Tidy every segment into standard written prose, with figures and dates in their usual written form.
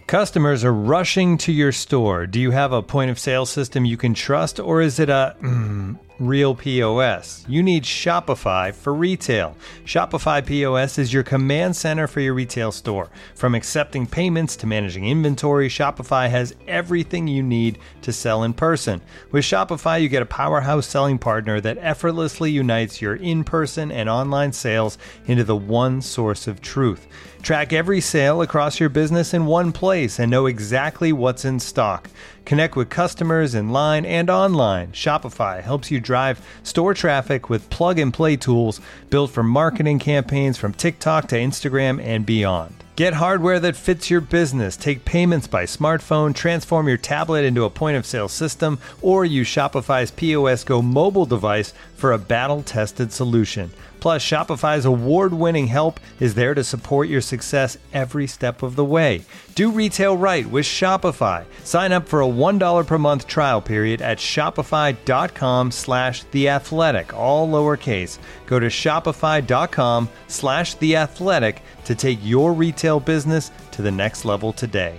Customers are rushing to your store. Do you have a point of sale system you can trust, or is it a real POS? You need Shopify for retail. Shopify POS is your command center for your retail store. From accepting payments to managing inventory, Shopify has everything you need to sell in person. With Shopify, you get a powerhouse selling partner that effortlessly unites your in-person and online sales into the one source of truth. Track every sale across your business in one place and know exactly what's in stock. Connect with customers in line and online. Shopify helps you drive store traffic with plug-and-play tools built for marketing campaigns from TikTok to Instagram and beyond. Get hardware that fits your business. Take payments by smartphone, transform your tablet into a point-of-sale system, or use Shopify's POS Go mobile device for a battle-tested solution. Plus, Shopify's award-winning help is there to support your success every step of the way. Do retail right with Shopify. Sign up for a $1 per month trial period at shopify.com/theathletic, all lowercase. Go to shopify.com/theathletic to take your retail business to the next level today.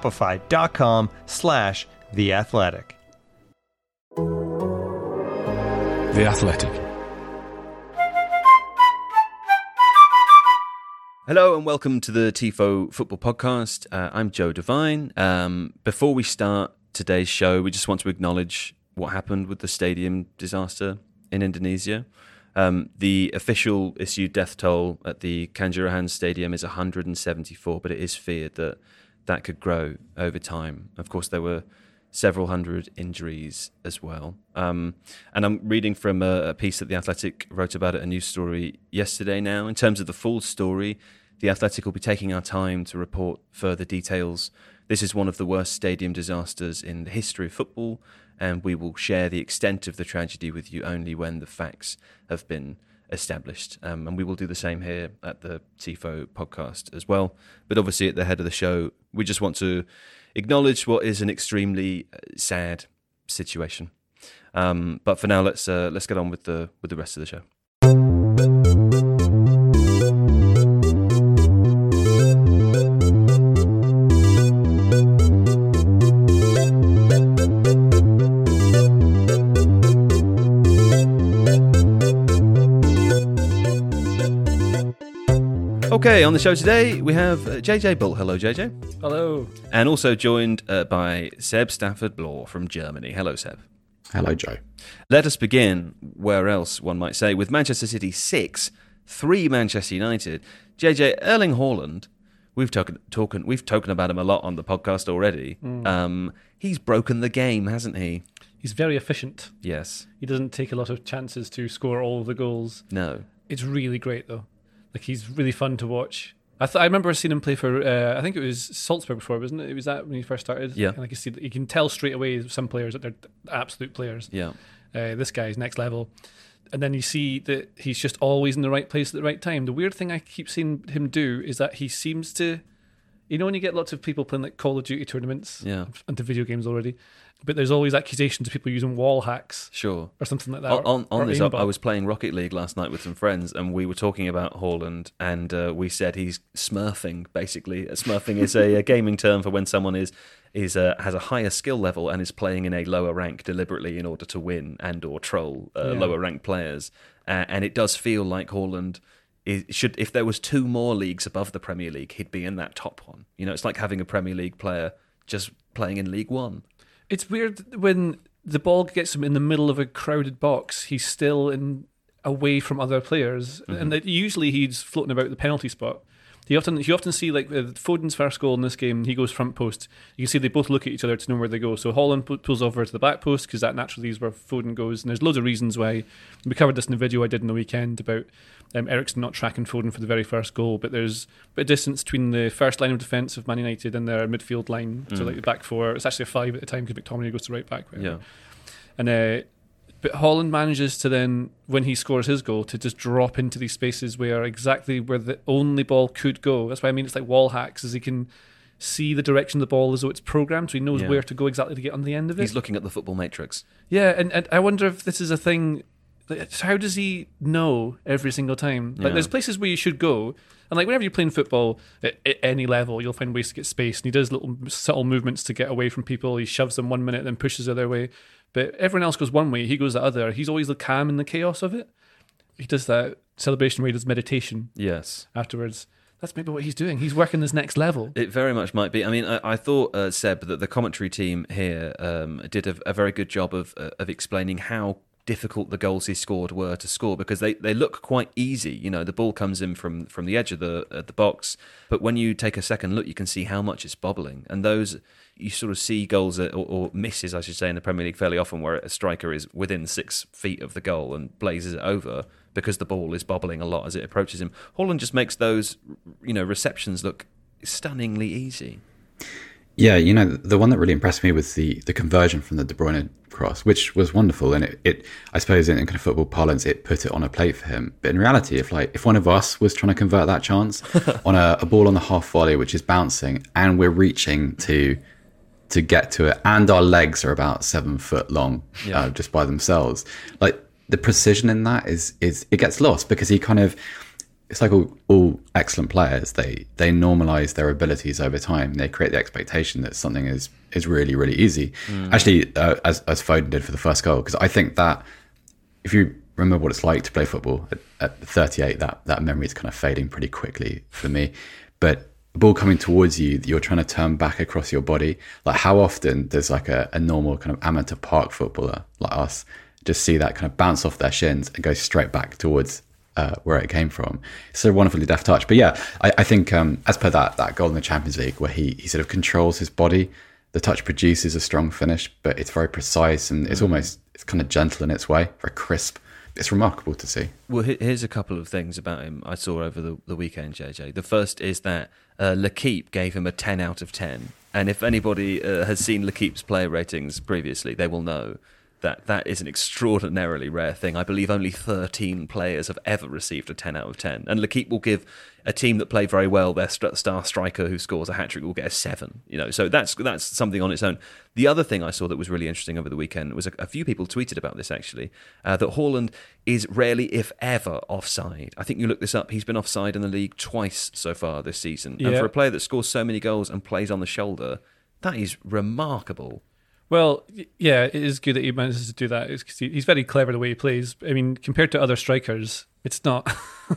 Shopify.com/theathletic. The Athletic. Hello and welcome to the TIFO Football Podcast. I'm Joe Devine. Before we start today's show, we just want to acknowledge what happened with the stadium disaster in Indonesia. The official issued death toll at the Kanjuruhan Stadium is 174, but it is feared that that could grow over time. Of course, there were several hundred injuries as well. And I'm reading from a piece that The Athletic wrote about it, a news story yesterday now. In terms of the full story, The Athletic will be taking our time to report further details. This is one of the worst stadium disasters in the history of football, and we will share the extent of the tragedy with you only when the facts have been established. And we will do the same here at the TIFO podcast as well. But obviously at the head of the show, we just want to acknowledge what is an extremely sad situation. But for now, let's get on with the rest of the show. Okay, on the show today, we have JJ Bull. Hello, JJ. Hello. And also joined by Seb Stafford-Bloor from Germany. Hello, Seb. Hello, Joe. Let us begin, where else one might say, with Manchester City 6, 3 Manchester United. JJ, Erling Haaland, we've spoken about him a lot on the podcast already. He's broken the game, hasn't he? He's very efficient. Yes. He doesn't take a lot of chances to score all of the goals. No. It's really great, though. Like, he's really fun to watch. I remember seeing him play for, I think it was Salzburg before, wasn't it? It was that when he first started? Yeah. And like you can tell straight away some players that they're absolute players. Yeah. This guy's next level. And then you see that he's just always in the right place at the right time. The weird thing I keep seeing him do is that he seems to, you know, when you get lots of people playing like Call of Duty tournaments, into video games already, but there's always accusations of people using wall hacks, sure, or something like that. On this, I was playing Rocket League last night with some friends, and we were talking about Haaland, and we said he's smurfing. Basically, smurfing is a gaming term for when someone has a higher skill level and is playing in a lower rank deliberately in order to win and or troll lower ranked players. And it does feel like Haaland should, if there was 2 more leagues above the Premier League, he'd be in that top one. You know, it's like having a Premier League player just playing in League One. It's weird when the ball gets him in the middle of a crowded box, he's still away from other players. Mm-hmm. And that usually he's floating about the penalty spot. You often see, like, Foden's first goal in this game, he goes front post. You can see they both look at each other to know where they go. So Haaland pulls over to the back post because that naturally is where Foden goes. And there's loads of reasons why. We covered this in the video I did in the weekend about Eriksen not tracking Foden for the very first goal. But there's a bit of distance between the first line of defence of Man United and their midfield line. So like the back 4. It's actually a 5 at the time because McTominay goes to right back. Right? Yeah. And but Haaland manages to then, when he scores his goal, to just drop into these spaces where the only ball could go. That's why I mean it's like wall hacks, as he can see the direction of the ball as though it's programmed, so he knows where to go exactly to get on the end of it. He's looking at the football matrix. Yeah, and I wonder if this is a thing So how does he know every single time? Like, Yeah. there's places where you should go, and like whenever you're playing football at any level, you'll find ways to get space. And he does little subtle movements to get away from people. He shoves them 1 minute, then pushes the other way. But everyone else goes one way, he goes the other. He's always the calm in the chaos of it. He does that celebration where he does meditation Yes. afterwards. That's maybe what he's doing. He's working this next level. It very much might be. I mean, I thought, Seb, that the commentary team here did a very good job of explaining how difficult the goals he scored were to score, because they look quite easy. You know, the ball comes in from the edge of the box, but when you take a second look, you can see how much it's bobbling. And those, you sort of see goals or misses, I should say, in the Premier League fairly often, where a striker is within 6 feet of the goal and blazes it over because the ball is bobbling a lot as it approaches him. Haaland just makes those, receptions look stunningly easy. Yeah, the one that really impressed me was the conversion from the De Bruyne cross, which was wonderful. And it I suppose in kind of football parlance, it put it on a plate for him. But in reality, if one of us was trying to convert that chance on a ball on the half volley, which is bouncing, and we're reaching to get to it, and our legs are about 7 foot long, just by themselves, like the precision in that is it gets lost, because he kind of, it's like all excellent players, they normalize their abilities over time. They create the expectation that something is really, really easy. Actually, as Foden did for the first goal, because I think that if you remember what it's like to play football at 38, that memory is kind of fading pretty quickly for me. But the ball coming towards you, you're trying to turn back across your body. Like, how often does like a normal kind of amateur park footballer like us just see that kind of bounce off their shins and go straight back towards where it came from? It's a wonderfully deft touch. But yeah, I think as per that goal in the Champions League, where he sort of controls his body, the touch produces a strong finish, but it's very precise, and it's kind of gentle in its way, very crisp. It's remarkable to see. Well, here's a couple of things about him I saw over the weekend, JJ. The first is that L'Équipe gave him a 10 out of 10. And if anybody has seen L'Équipe's player ratings previously, they will know that is an extraordinarily rare thing. I believe only 13 players have ever received a 10 out of 10. And L'Équipe will give a team that play very well, their star striker who scores a hat-trick will get a 7. So that's something on its own. The other thing I saw that was really interesting over the weekend was a few people tweeted about this, actually, that Haaland is rarely, if ever, offside. I think you looked this up. He's been offside in the league twice so far this season. Yeah. And for a player that scores so many goals and plays on the shoulder, that is remarkable. Well, yeah, it is good that he manages to do that. He's very clever the way he plays. I mean, compared to other strikers, it's not.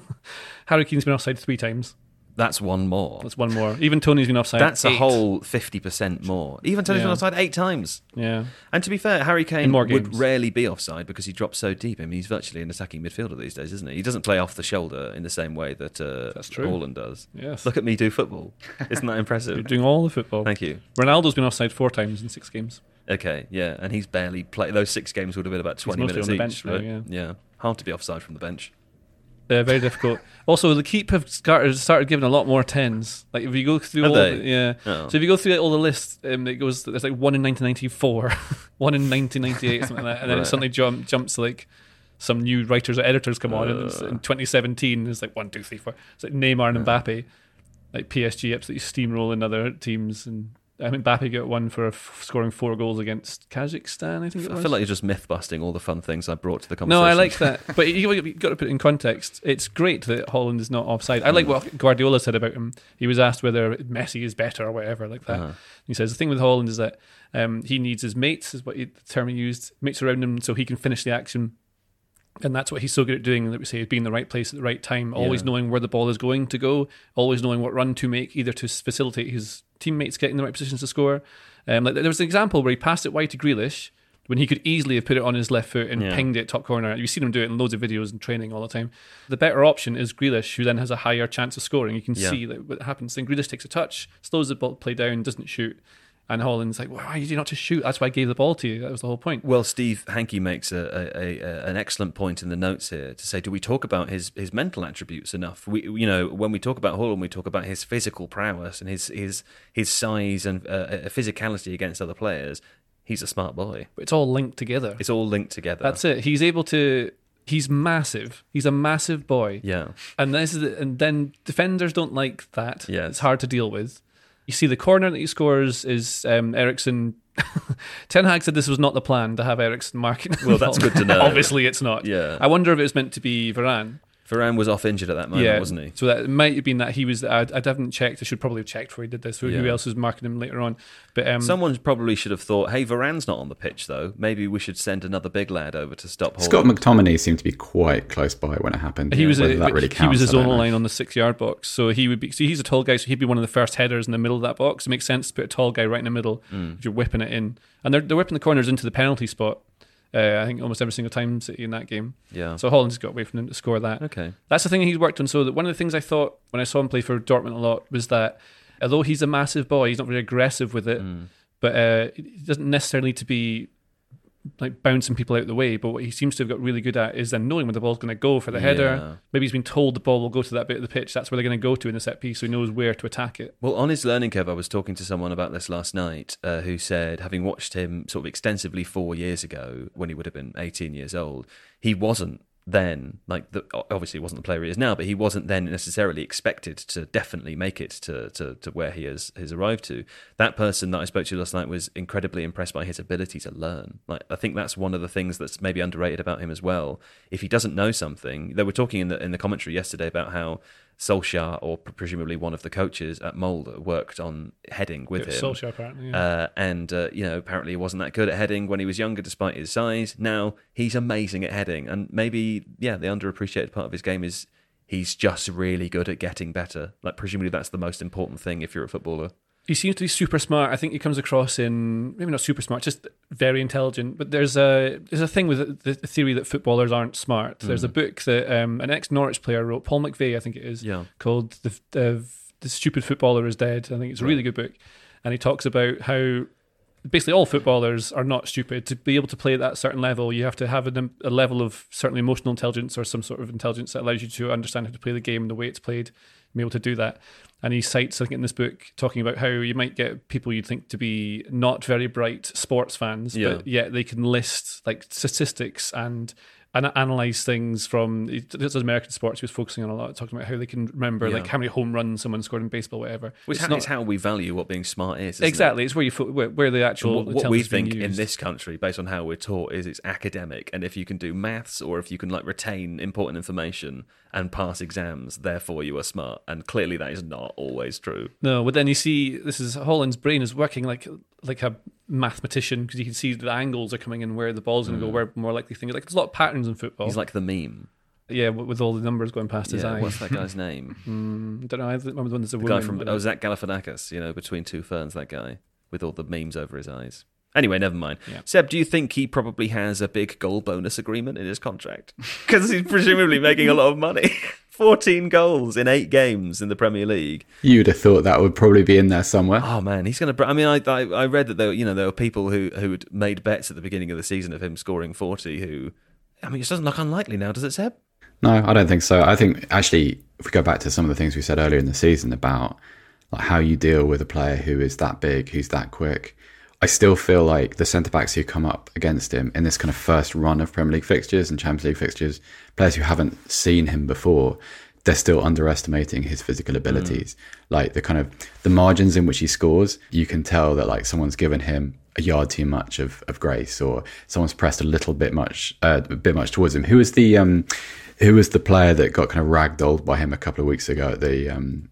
Harry Kane's been offside 3 times. That's one more. That's one more. Even Tony's been offside. That's 8. A whole 50% more. Even Tony's been offside 8 times. Yeah. And to be fair, Harry Kane would games. rarely be offside because he drops so deep. I mean, he's virtually an attacking midfielder these days, isn't he? He doesn't play off the shoulder in the same way that Haaland does. Yes. Look at me do football. Isn't that impressive? You're doing all the football. Thank you. Ronaldo's been offside 4 times in 6 games. Okay, yeah, and he's barely played. Those 6 games would have been about 20 minutes on the each. bench now, yeah, hard to be offside from the bench. Very difficult. Also, the L'Équipe have started giving a lot more 10s. Like if you go through Oh. So if you go through all the lists, it goes. There's like 1 in 1994, 1 in 1998, something like that, and then it suddenly jumps to like some new writers or editors come on, and it's in 2017 it's like 1, 2, 3, 4. It's like Neymar and Mbappe, like PSG absolutely steamrolling other teams, and I think Mbappe got one for scoring 4 goals against Kazakhstan, I think it was. I feel like you're just myth-busting all the fun things I brought to the conversation. No, I like that. But you've got to put it in context. It's great that Haaland is not offside. I like what Guardiola said about him. He was asked whether Messi is better or whatever like that. He says the thing with Haaland is that he needs his mates, is what the term he used, mates around him so he can finish the action. And that's what he's so good at doing, that we say, being in the right place at the right time, always knowing where the ball is going to go, always knowing what run to make, either to facilitate his teammates getting in the right positions to score. Like there was an example where he passed it wide to Grealish when he could easily have put it on his left foot and pinged it top corner. You've seen him do it in loads of videos and training all the time. The better option is Grealish, who then has a higher chance of scoring. You can see that what happens. Then Grealish takes a touch, slows the ball play down, doesn't shoot. And Haaland's like, why did you not just shoot? That's why I gave the ball to you. That was the whole point. Well, Steve Hankey makes an excellent point in the notes here to say, do we talk about his mental attributes enough? We, when we talk about Haaland, we talk about his physical prowess and his size and physicality against other players. He's a smart boy. But it's all linked together. It's all linked together. That's it. He's massive. He's a massive boy. Yeah. And and then defenders don't like that. Yes. It's hard to deal with. You see the corner that he scores is Eriksen Ten Hag said this was not the plan to have Eriksen marking. Well, that's good to know. Obviously, it's not. Yeah. I wonder if it was meant to be Varane. Varane was off injured at that moment, wasn't he? So that might have been that he was. I haven't checked. I should probably have checked before he did this. Who Yeah. else was marking him later on? But Someone probably should have thought, hey, Varane's not on the pitch, though. Maybe we should send another big lad over to stop Haaland. Scott McTominay seemed to be quite close by when it happened. he was Whether that really he was counts, his I don't own know. line on the 6-yard box. So he would be. See, he's a tall guy, so he'd be one of the first headers in the middle of that box. It makes sense to put a tall guy right in the middle if you're whipping it in, and they're whipping the corners into the penalty spot. I think almost every single time City in that game. Yeah. So Holland just got away from him to score that. Okay. That's the thing he's worked on. So that one of the things I thought when I saw him play for Dortmund a lot was that although he's a massive boy, he's not very aggressive with it. But he doesn't necessarily need to be like bouncing people out of the way. But what he seems to have got really good at is then knowing when the ball's going to go for the Yeah. header. Maybe he's been told the ball will go to that bit of the pitch. That's where they're going to go to in the set piece, so he knows where to attack it. Well, on his learning curve, I was talking to someone about this last night who said, having watched him sort of extensively 4 years ago, when he would have been 18 years old, he wasn't then, obviously he wasn't the player he is now, but he wasn't then necessarily expected to definitely make it to where he has arrived to. That person that I spoke to last night was incredibly impressed by his ability to learn. I think that's one of the things that's maybe underrated about him as well. If he doesn't know something, they were talking in the commentary yesterday about how Solskjaer, or presumably one of the coaches at Molde, worked on heading with him. Solskjaer, apparently. Yeah. Apparently he wasn't that good at heading when he was younger, despite his size. Now he's amazing at heading, and maybe, the underappreciated part of his game is he's just really good at getting better. Presumably that's the most important thing if you're a footballer. He seems to be super smart. I think he comes across in, maybe not super smart, just very intelligent. But there's a thing with the theory that footballers aren't smart. There's a book that an ex-Norwich player wrote, Paul McVeigh, I think it is, called The Stupid Footballer is Dead. I think it's a really good book. And he talks about how basically all footballers are not stupid. To be able to play at that certain level, you have to have a level of certainly emotional intelligence or some sort of intelligence that allows you to understand how to play the game and the way it's played, and be able to do that. And he cites, I think, in this book, talking about how you might get people you'd think to be not very bright sports fans, but yet they can list like statistics and analyze things from, this is American sports he was focusing on a lot, talking about how they can remember like how many home runs someone scored in baseball, whatever. Which is how we value what being smart is, isn't exactly. it? It's where the actual what we intelligence is being think in used. this country, based on how we're taught, is it's academic, and if you can do maths or if you can retain important information and pass exams, therefore you are smart. And clearly that is not always true. No, but then you see, this is Holland's brain is working like a mathematician, because you can see the angles are coming in where the ball's going to go, where more likely things. There's a lot of patterns in football. He's like the meme. Yeah, with all the numbers going past his eye. What's that guy's name? I don't know. I remember the one that's a The woman. guy from Zach Galifianakis, Between Two Ferns, that guy with all the memes over his eyes. Anyway, never mind. Yeah. Seb, do you think he probably has a big goal bonus agreement in his contract? Because he's presumably making a lot of money. 14 goals in 8 games in the Premier League. You'd have thought that would probably be in there somewhere. Oh man, he's going to. I mean, I read that there were people who had made bets at the beginning of the season of him scoring 40. Who, I mean, it doesn't look unlikely now, does it, Seb? No, I don't think so. I think actually, if we go back to some of the things we said earlier in the season about how you deal with a player who is that big, who's that quick, I still feel like the centre-backs who come up against him in this kind of first run of Premier League fixtures and Champions League fixtures, players who haven't seen him before, they're still underestimating his physical abilities. Like the margins in which he scores, you can tell that someone's given him a yard too much of grace, or someone's pressed a bit much towards him. Who was the player that got kind of ragdolled by him a couple of weeks ago at the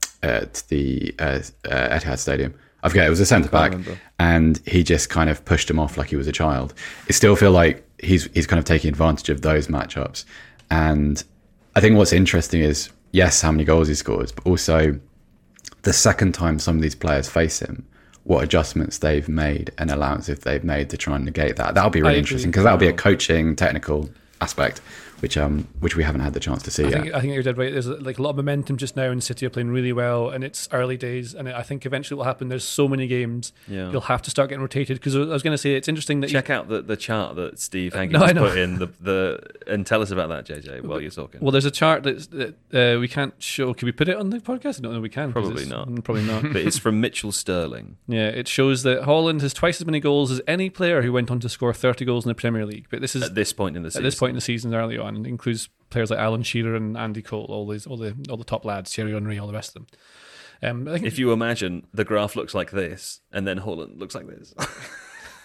Etihad Stadium? I forget, it was a centre-back, and he just kind of pushed him off like he was a child. I still feel like he's kind of taking advantage of those matchups. And I think what's interesting is, yes, how many goals he scores, but also the second time some of these players face him, what adjustments they've made and allowances they've made to try and negate that. That'll be really interesting, because that'll be a coaching, technical aspect, which we haven't had the chance to see yet. I think you're dead right. There's a lot of momentum just now, and City are playing really well, and it's early days. And I think eventually what will happen, there's so many games, you'll have to start getting rotated. Because I was going to say, it's interesting that check out the chart that Steve Hanky just put in and tell us about that, JJ, while you're talking. Well, there's a chart that we can't show. Can we put it on the podcast? No, we can. Probably not. Probably not. But it's from Mitchell Sterling. Yeah, it shows that Haaland has twice as many goals as any player who went on to score 30 goals in the Premier League. But this is at this point in the season. At this point in the season, early on, and includes players like Alan Shearer and Andy Cole, all the top lads, Thierry Henry, all the rest of them. I think if you imagine the graph looks like this, and then Haaland looks like this.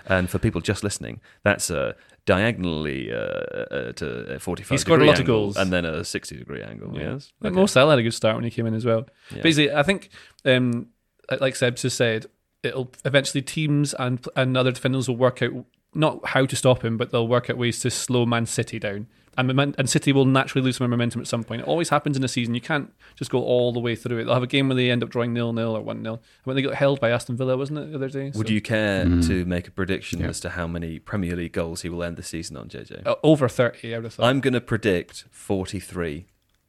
And for people just listening, that's diagonally to a 45 He scored a lot of angle goals. and then a 60-degree angle, yes? Like Mo Salah had a good start when he came in as well. Yeah. Basically, I think, like Seb just said, it'll eventually teams and other defenders will work out not how to stop him, but they'll work out ways to slow Man City down. And City will naturally lose some momentum at some point. It always happens in a season. You can't just go all the way through it. They'll have a game where they end up drawing 0-0 or 1-0. When they got held by Aston Villa, wasn't it, the other day? Would you care to make a prediction as to how many Premier League goals he will end the season on, JJ? Over 30, I would have thought. I'm going to predict 43.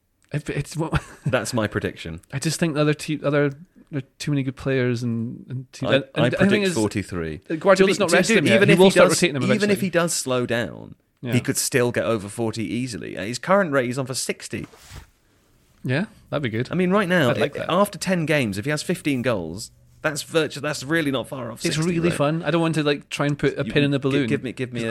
That's my prediction. I just think there are too many good players and teams. I predict 43. Guardiola's not resting him yet. He will start rotating him eventually. Even if he does slow down, he could still get over 40 easily. His current rate is on for 60. Yeah, that'd be good. I mean, right now, I'd like that. after 10 games, if he has 15 goals, that's really not far off 60. It's really fun. I don't want to try and put a pin in the balloon. Give me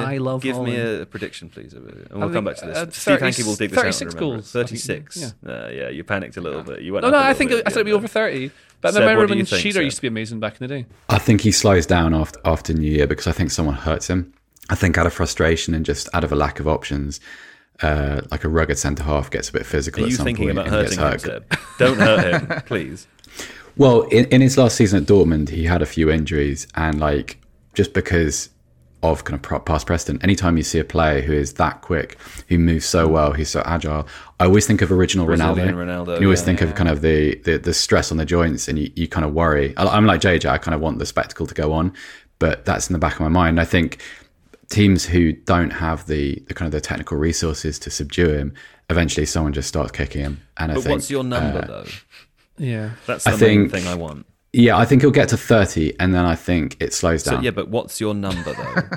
a prediction, please, and we'll come back to this. 30, Steve Hankey will dig this out. 36 goals. 36. Yeah, you panicked a little bit. You went No, up a I little think bit, I said it'd be over 30. But Seb, I remember what do when you think, Shearer Seb? used to be amazing back in the day. I think he slows down after New Year because I think someone hurts him. I think out of frustration and just out of a lack of options, like a rugged centre half gets a bit physical. Are you at some thinking point about and gets hurting him, hurt. Seb? Don't hurt him, please. Well, in his last season at Dortmund, he had a few injuries, and just because of kind of past precedent, anytime you see a player who is that quick, who moves so well, he's so agile, I always think of original Brazilian Ronaldo. Ronaldo, You always think of kind of the stress on the joints, and you kind of worry. I'm like JJ, I kind of want the spectacle to go on, but that's in the back of my mind. I think teams who don't have the kind of the technical resources to subdue him, eventually someone just starts kicking him. And But what's your number, though? Yeah. That's the main thing I want. Yeah, I think he'll get to 30, and then I think it slows down. So, yeah, but what's your number, though?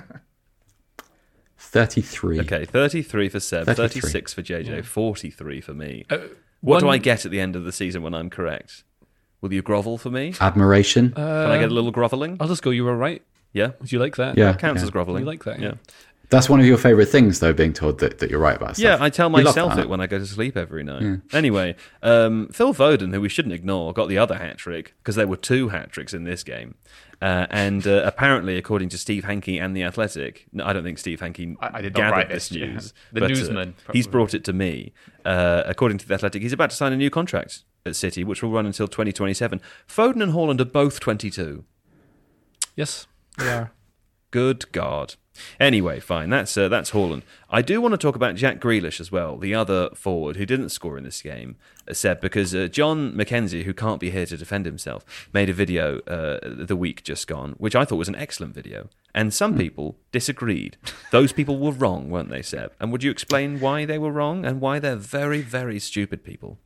33. Okay, 33 for Seb, 33. 36 for JJ, 43 for me. What do I get at the end of the season when I'm correct? Will you grovel for me? Admiration. Can I get a little groveling? I'll just go, you were right. Yeah? Do you like that? Yeah. That counts as groveling. You like that, yeah. That's one of your favourite things, though, being told that you're right about stuff. Yeah, I tell You love myself that. it when I go to sleep every night. Anyway, Phil Foden, who we shouldn't ignore, got the other hat-trick, because there were 2 hat-tricks in this game. And apparently, according to Steve Hankey and The Athletic, no, I don't think Steve Hankey I did not gathered write this this, yeah. news. The but, newsman, he's probably. brought it to me. According to The Athletic, he's about to sign a new contract at City, which will run until 2027. Foden and Haaland are both 22. Yes, they are. Good God. Anyway, fine. That's Haaland. I do want to talk about Jack Grealish as well, the other forward who didn't score in this game, Seb, because John McKenzie, who can't be here to defend himself, made a video the week just gone, which I thought was an excellent video. And some people disagreed. Those people were wrong, weren't they, Seb? And would you explain why they were wrong and why they're very, very stupid people?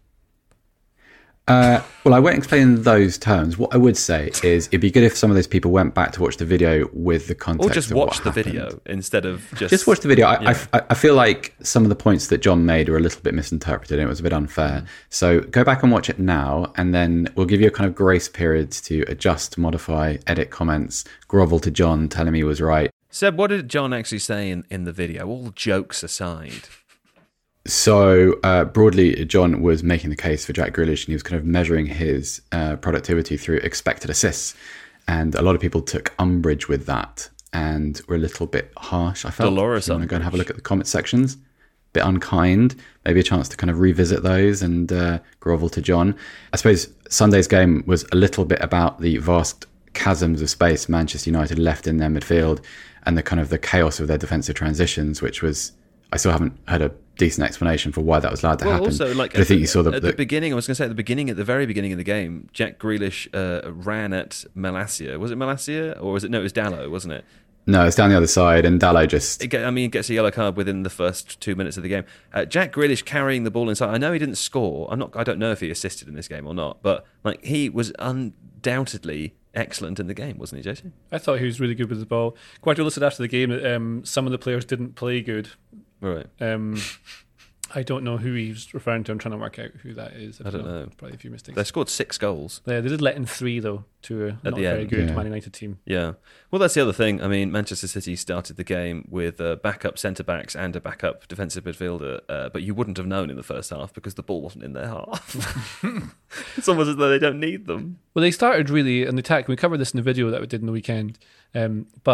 Well, I won't explain in those terms. What I would say is it'd be good if some of those people went back to watch the video with the context. Or just of watch what the happened. video instead of Just watch the video. Yeah. I feel like some of the points that John made were a little bit misinterpreted and it was a bit unfair. So go back and watch it now, and then we'll give you a kind of grace period to adjust, modify, edit comments, grovel to John, tell him he was right. Seb, what did John actually say in the video, all jokes aside? So broadly, John was making the case for Jack Grealish, and he was kind of measuring his productivity through expected assists. And a lot of people took umbrage with that and were a little bit harsh, I felt. Dolores If you want to go and have a look at the comment sections. Bit unkind, maybe a chance to kind of revisit those and grovel to John. I suppose Sunday's game was a little bit about the vast chasms of space Manchester United left in their midfield and the kind of the chaos of their defensive transitions, which was, I still haven't heard a decent explanation for why that was allowed to happen. Also, like, but I think you saw at the beginning, I was going to say at the very beginning of the game, Jack Grealish ran at Malacia. Was it Malacia? Or was it? No, it was Dalot, wasn't it? No, it's down the other side, and Dalot just... He gets a yellow card within the first 2 minutes of the game. Jack Grealish carrying the ball inside. I know he didn't score. I don't know if he assisted in this game or not, but like he was undoubtedly excellent in the game, wasn't he, JC? I thought he was really good with the ball. Guardiola said after the game that some of the players didn't play good. Right. I don't know who he's referring to. I'm trying to work out who that is. I don't know. Probably a few mistakes. They scored 6 goals. They did let in 3, though, to a not the very end. good Yeah. Man United team. Yeah. Well, that's the other thing. I mean, Manchester City started the game with backup centre-backs and a backup defensive midfielder, but you wouldn't have known in the first half because the ball wasn't in their half. It's almost as though they don't need them. Well, they started really in the attack. We covered this in the video that we did in the weekend. But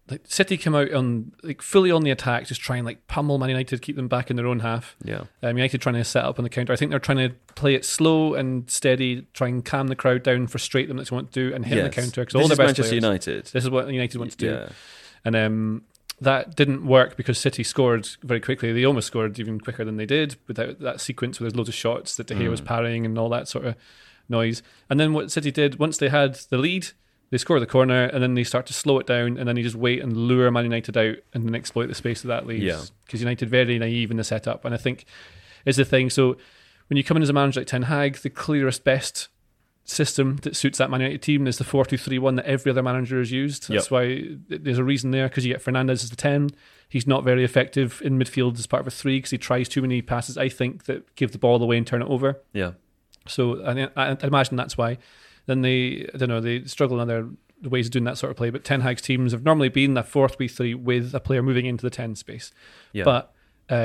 like City come out on like fully on the attack, just try and like pummel Man United, keep them back in their own half. Yeah. United trying to set up on the counter. I think they're trying to play it slow and steady, try and calm the crowd down, frustrate them. That's what they want to do, and hit the counter. Because all this their is best Manchester players, United. This is what United want to do. Yeah. And that didn't work because City scored very quickly. They almost scored even quicker than they did without that sequence where there's loads of shots that De Gea was parrying and all that sort of noise. And then what City did, once they had the lead, they score the corner and then they start to slow it down and then you just wait and lure Man United out and then exploit the space that that leaves. Yeah. Because United very naive in the setup. And I think is the thing. So when you come in as a manager like Ten Hag, the clearest, best system that suits that Man United team is the 4-2-3-1 that every other manager has used. That's why there's a reason there, because you get Fernandes as the 10. He's not very effective in midfield as part of a 3 because he tries too many passes, I think, that give the ball away and turn it over. Yeah. So I imagine that's why. Then they struggle in other ways of doing that sort of play. But Ten Hag's teams have normally been a 4-3-3 with a player moving into the 10 space. Yeah. But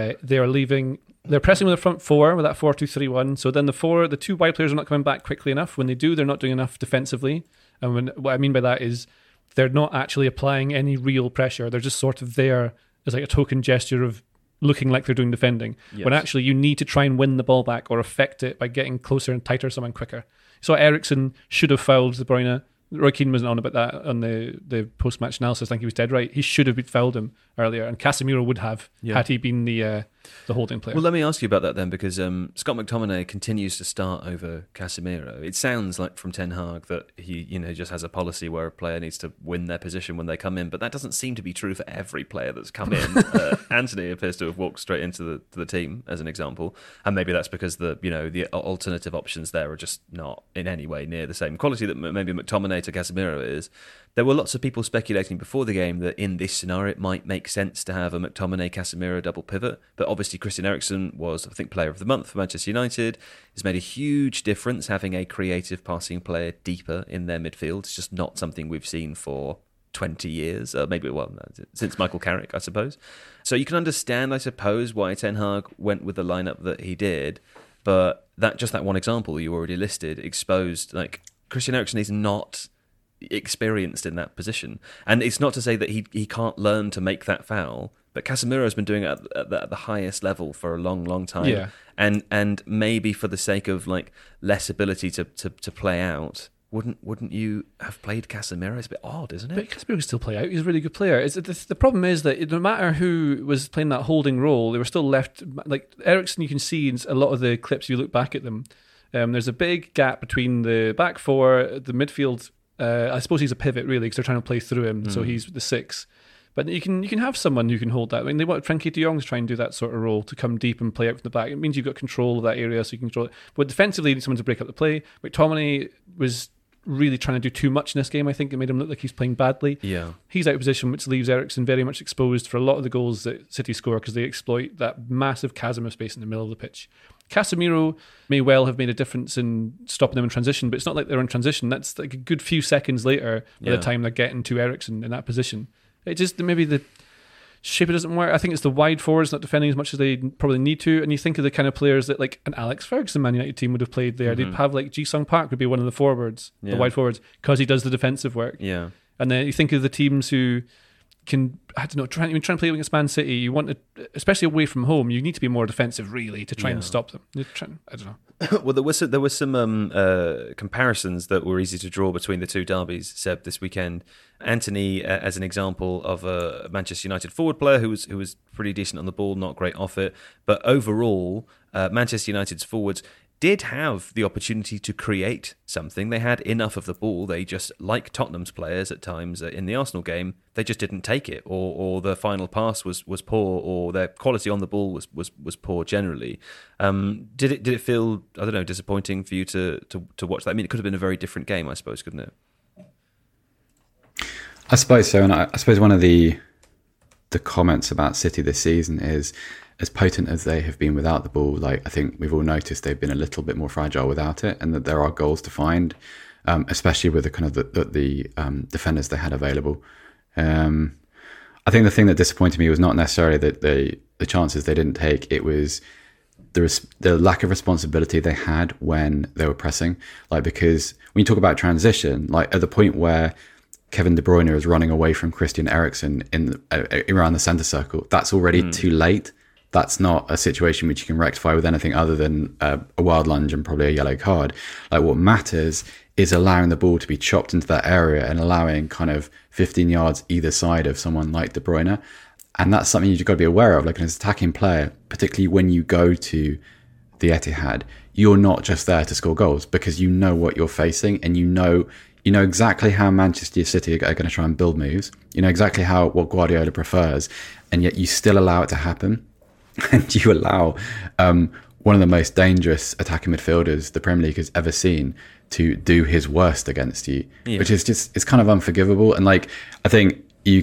they're pressing with the front 4 with that 4-2-3-1. So then the 2 wide players are not coming back quickly enough. When they do, they're not doing enough defensively. And what I mean by that is they're not actually applying any real pressure. They're just sort of there as like a token gesture of looking like they're doing defending. Yes. When actually you need to try and win the ball back or affect it by getting closer and tighter someone quicker. So Eriksen should have fouled De Bruyne. Roy Keane wasn't on about that on the post-match analysis. I think he was dead right. He should have fouled him earlier, and Casemiro would have had he been the holding player. Well, let me ask you about that then, because Scott McTominay continues to start over Casemiro. It sounds like from Ten Hag that he, just has a policy where a player needs to win their position when they come in, but that doesn't seem to be true for every player that's come in. Anthony appears to have walked straight into the team, as an example, and maybe that's because the alternative options there are just not in any way near the same quality that maybe McTominay to Casemiro is. There were lots of people speculating before the game that in this scenario it might make sense to have a McTominay-Casemiro double pivot, but obviously Christian Eriksen was, I think, Player of the Month for Manchester United. It's made a huge difference having a creative passing player deeper in their midfield. It's just not something we've seen for 20 years, since Michael Carrick, I suppose. So you can understand, I suppose, why Ten Hag went with the lineup that he did, but that one example you already listed exposed, like, Christian Eriksen is not experienced in that position. And it's not to say that he can't learn to make that foul, but Casemiro's been doing it at the highest level for a long, long time. Yeah. And maybe for the sake of like less ability to play out, wouldn't you have played Casemiro? It's a bit odd, isn't it? But Casemiro can still play out. He's a really good player. The problem is that no matter who was playing that holding role, they were still left. Like Eriksen, you can see in a lot of the clips, you look back at them, there's a big gap between the back 4, the midfield. I suppose he's a pivot really because they're trying to play through him, so he's the 6. But you can have someone who can hold that. I mean, they want Frenkie de Jong to try and do that sort of role, to come deep and play out from the back. It means you've got control of that area, so you can control it. But defensively, you need someone to break up the play. McTominay was really trying to do too much in this game. I think it made him look like he's playing badly. Yeah, he's out of position, which leaves Eriksen very much exposed for a lot of the goals that City score because they exploit that massive chasm of space in the middle of the pitch. Casemiro may well have made a difference in stopping them in transition, but it's not like they're in transition. That's like a good few seconds later by the time they're getting to Eriksen in that position. It just, maybe the shape doesn't work. I think it's the wide forwards not defending as much as they probably need to. And you think of the kind of players that like an Alex Ferguson Man United team would have played there. They'd have like Ji-Sung Park would be one of the forwards, the wide forwards, because he does the defensive work. Yeah. And then you think of the teams who can, I don't know, try and play against Man City. You want to, especially away from home, you need to be more defensive really to try and stop them. I don't know. Well, there were some comparisons that were easy to draw between the two derbies, Seb, this weekend. Anthony, as an example of a Manchester United forward player who was pretty decent on the ball, not great off it, but overall, Manchester United's forwards did have the opportunity to create something. They had enough of the ball. They just, like Tottenham's players at times in the Arsenal game, they just didn't take it, or the final pass was poor, or their quality on the ball was poor generally. Did it feel, I don't know, disappointing for you to watch that? I mean, it could have been a very different game, I suppose, couldn't it? I suppose so, and I suppose one of the comments about City this season is, as potent as they have been without the ball, like I think we've all noticed they've been a little bit more fragile without it, and that there are goals to find, especially with the kind of the defenders they had available. I think the thing that disappointed me was not necessarily that the chances they didn't take. It was the lack of responsibility they had when they were pressing. Like, because when you talk about transition, like at the point where Kevin De Bruyne is running away from Christian Eriksen around the centre circle, that's already too late. That's not a situation which you can rectify with anything other than a wild lunge and probably a yellow card. Like, what matters is allowing the ball to be chopped into that area and allowing kind of 15 yards either side of someone like De Bruyne. And that's something you've got to be aware of. Like, as an attacking player, particularly when you go to the Etihad, you're not just there to score goals, because you know what you're facing, and you know exactly how Manchester City are going to try and build moves. You know exactly what Guardiola prefers, and yet you still allow it to happen. And you allow one of the most dangerous attacking midfielders the Premier League has ever seen to do his worst against you, which is just, it's kind of unforgivable. And like, I think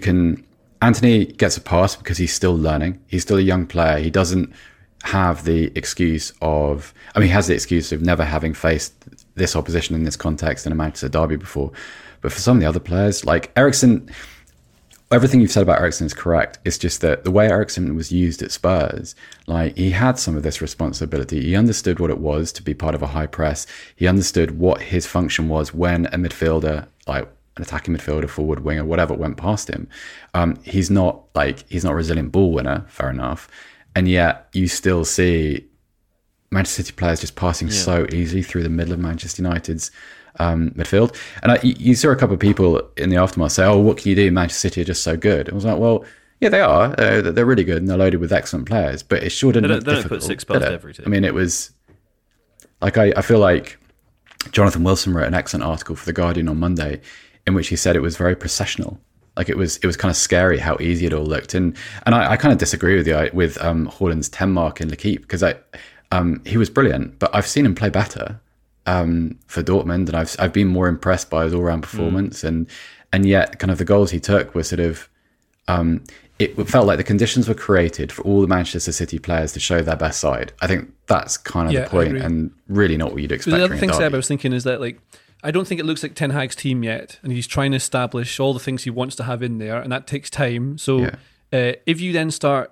Anthony gets a pass because he's still learning. He's still a young player. He doesn't have the excuse of, he has the excuse of never having faced this opposition in this context in a Manchester derby before. But for some of the other players, like Eriksen, everything you've said about Eriksen is correct. It's just that the way Eriksen was used at Spurs, like, he had some of this responsibility. He understood what it was to be part of a high press. He understood what his function was when a midfielder, like an attacking midfielder, forward, winger, whatever, went past him. He's not a resilient ball winner, fair enough. And yet you still see Manchester City players just passing so easily through the middle of Manchester United's midfield. And you saw a couple of people in the aftermath say, "Oh, what can you do? Manchester City are just so good." I was like, well, yeah, they are. They're really good, and they're loaded with excellent players. But it sure didn't look difficult. They don't put six past every team. I mean, it was like, I feel like Jonathan Wilson wrote an excellent article for The Guardian on Monday in which he said it was very processional. Like, it was kind of scary how easy it all looked. And I kind of disagree with you with Haaland's 10 mark in L'Équipe, because he was brilliant, but I've seen him play better for Dortmund, and I've been more impressed by his all-round performance, and yet kind of the goals he took were sort of it felt like the conditions were created for all the Manchester City players to show their best side. I think that's kind of the point, and really not what you'd expect. The other thing, Seb, I was thinking is that, like, I don't think it looks like Ten Hag's team yet, and he's trying to establish all the things he wants to have in there, and that takes time. So if you then start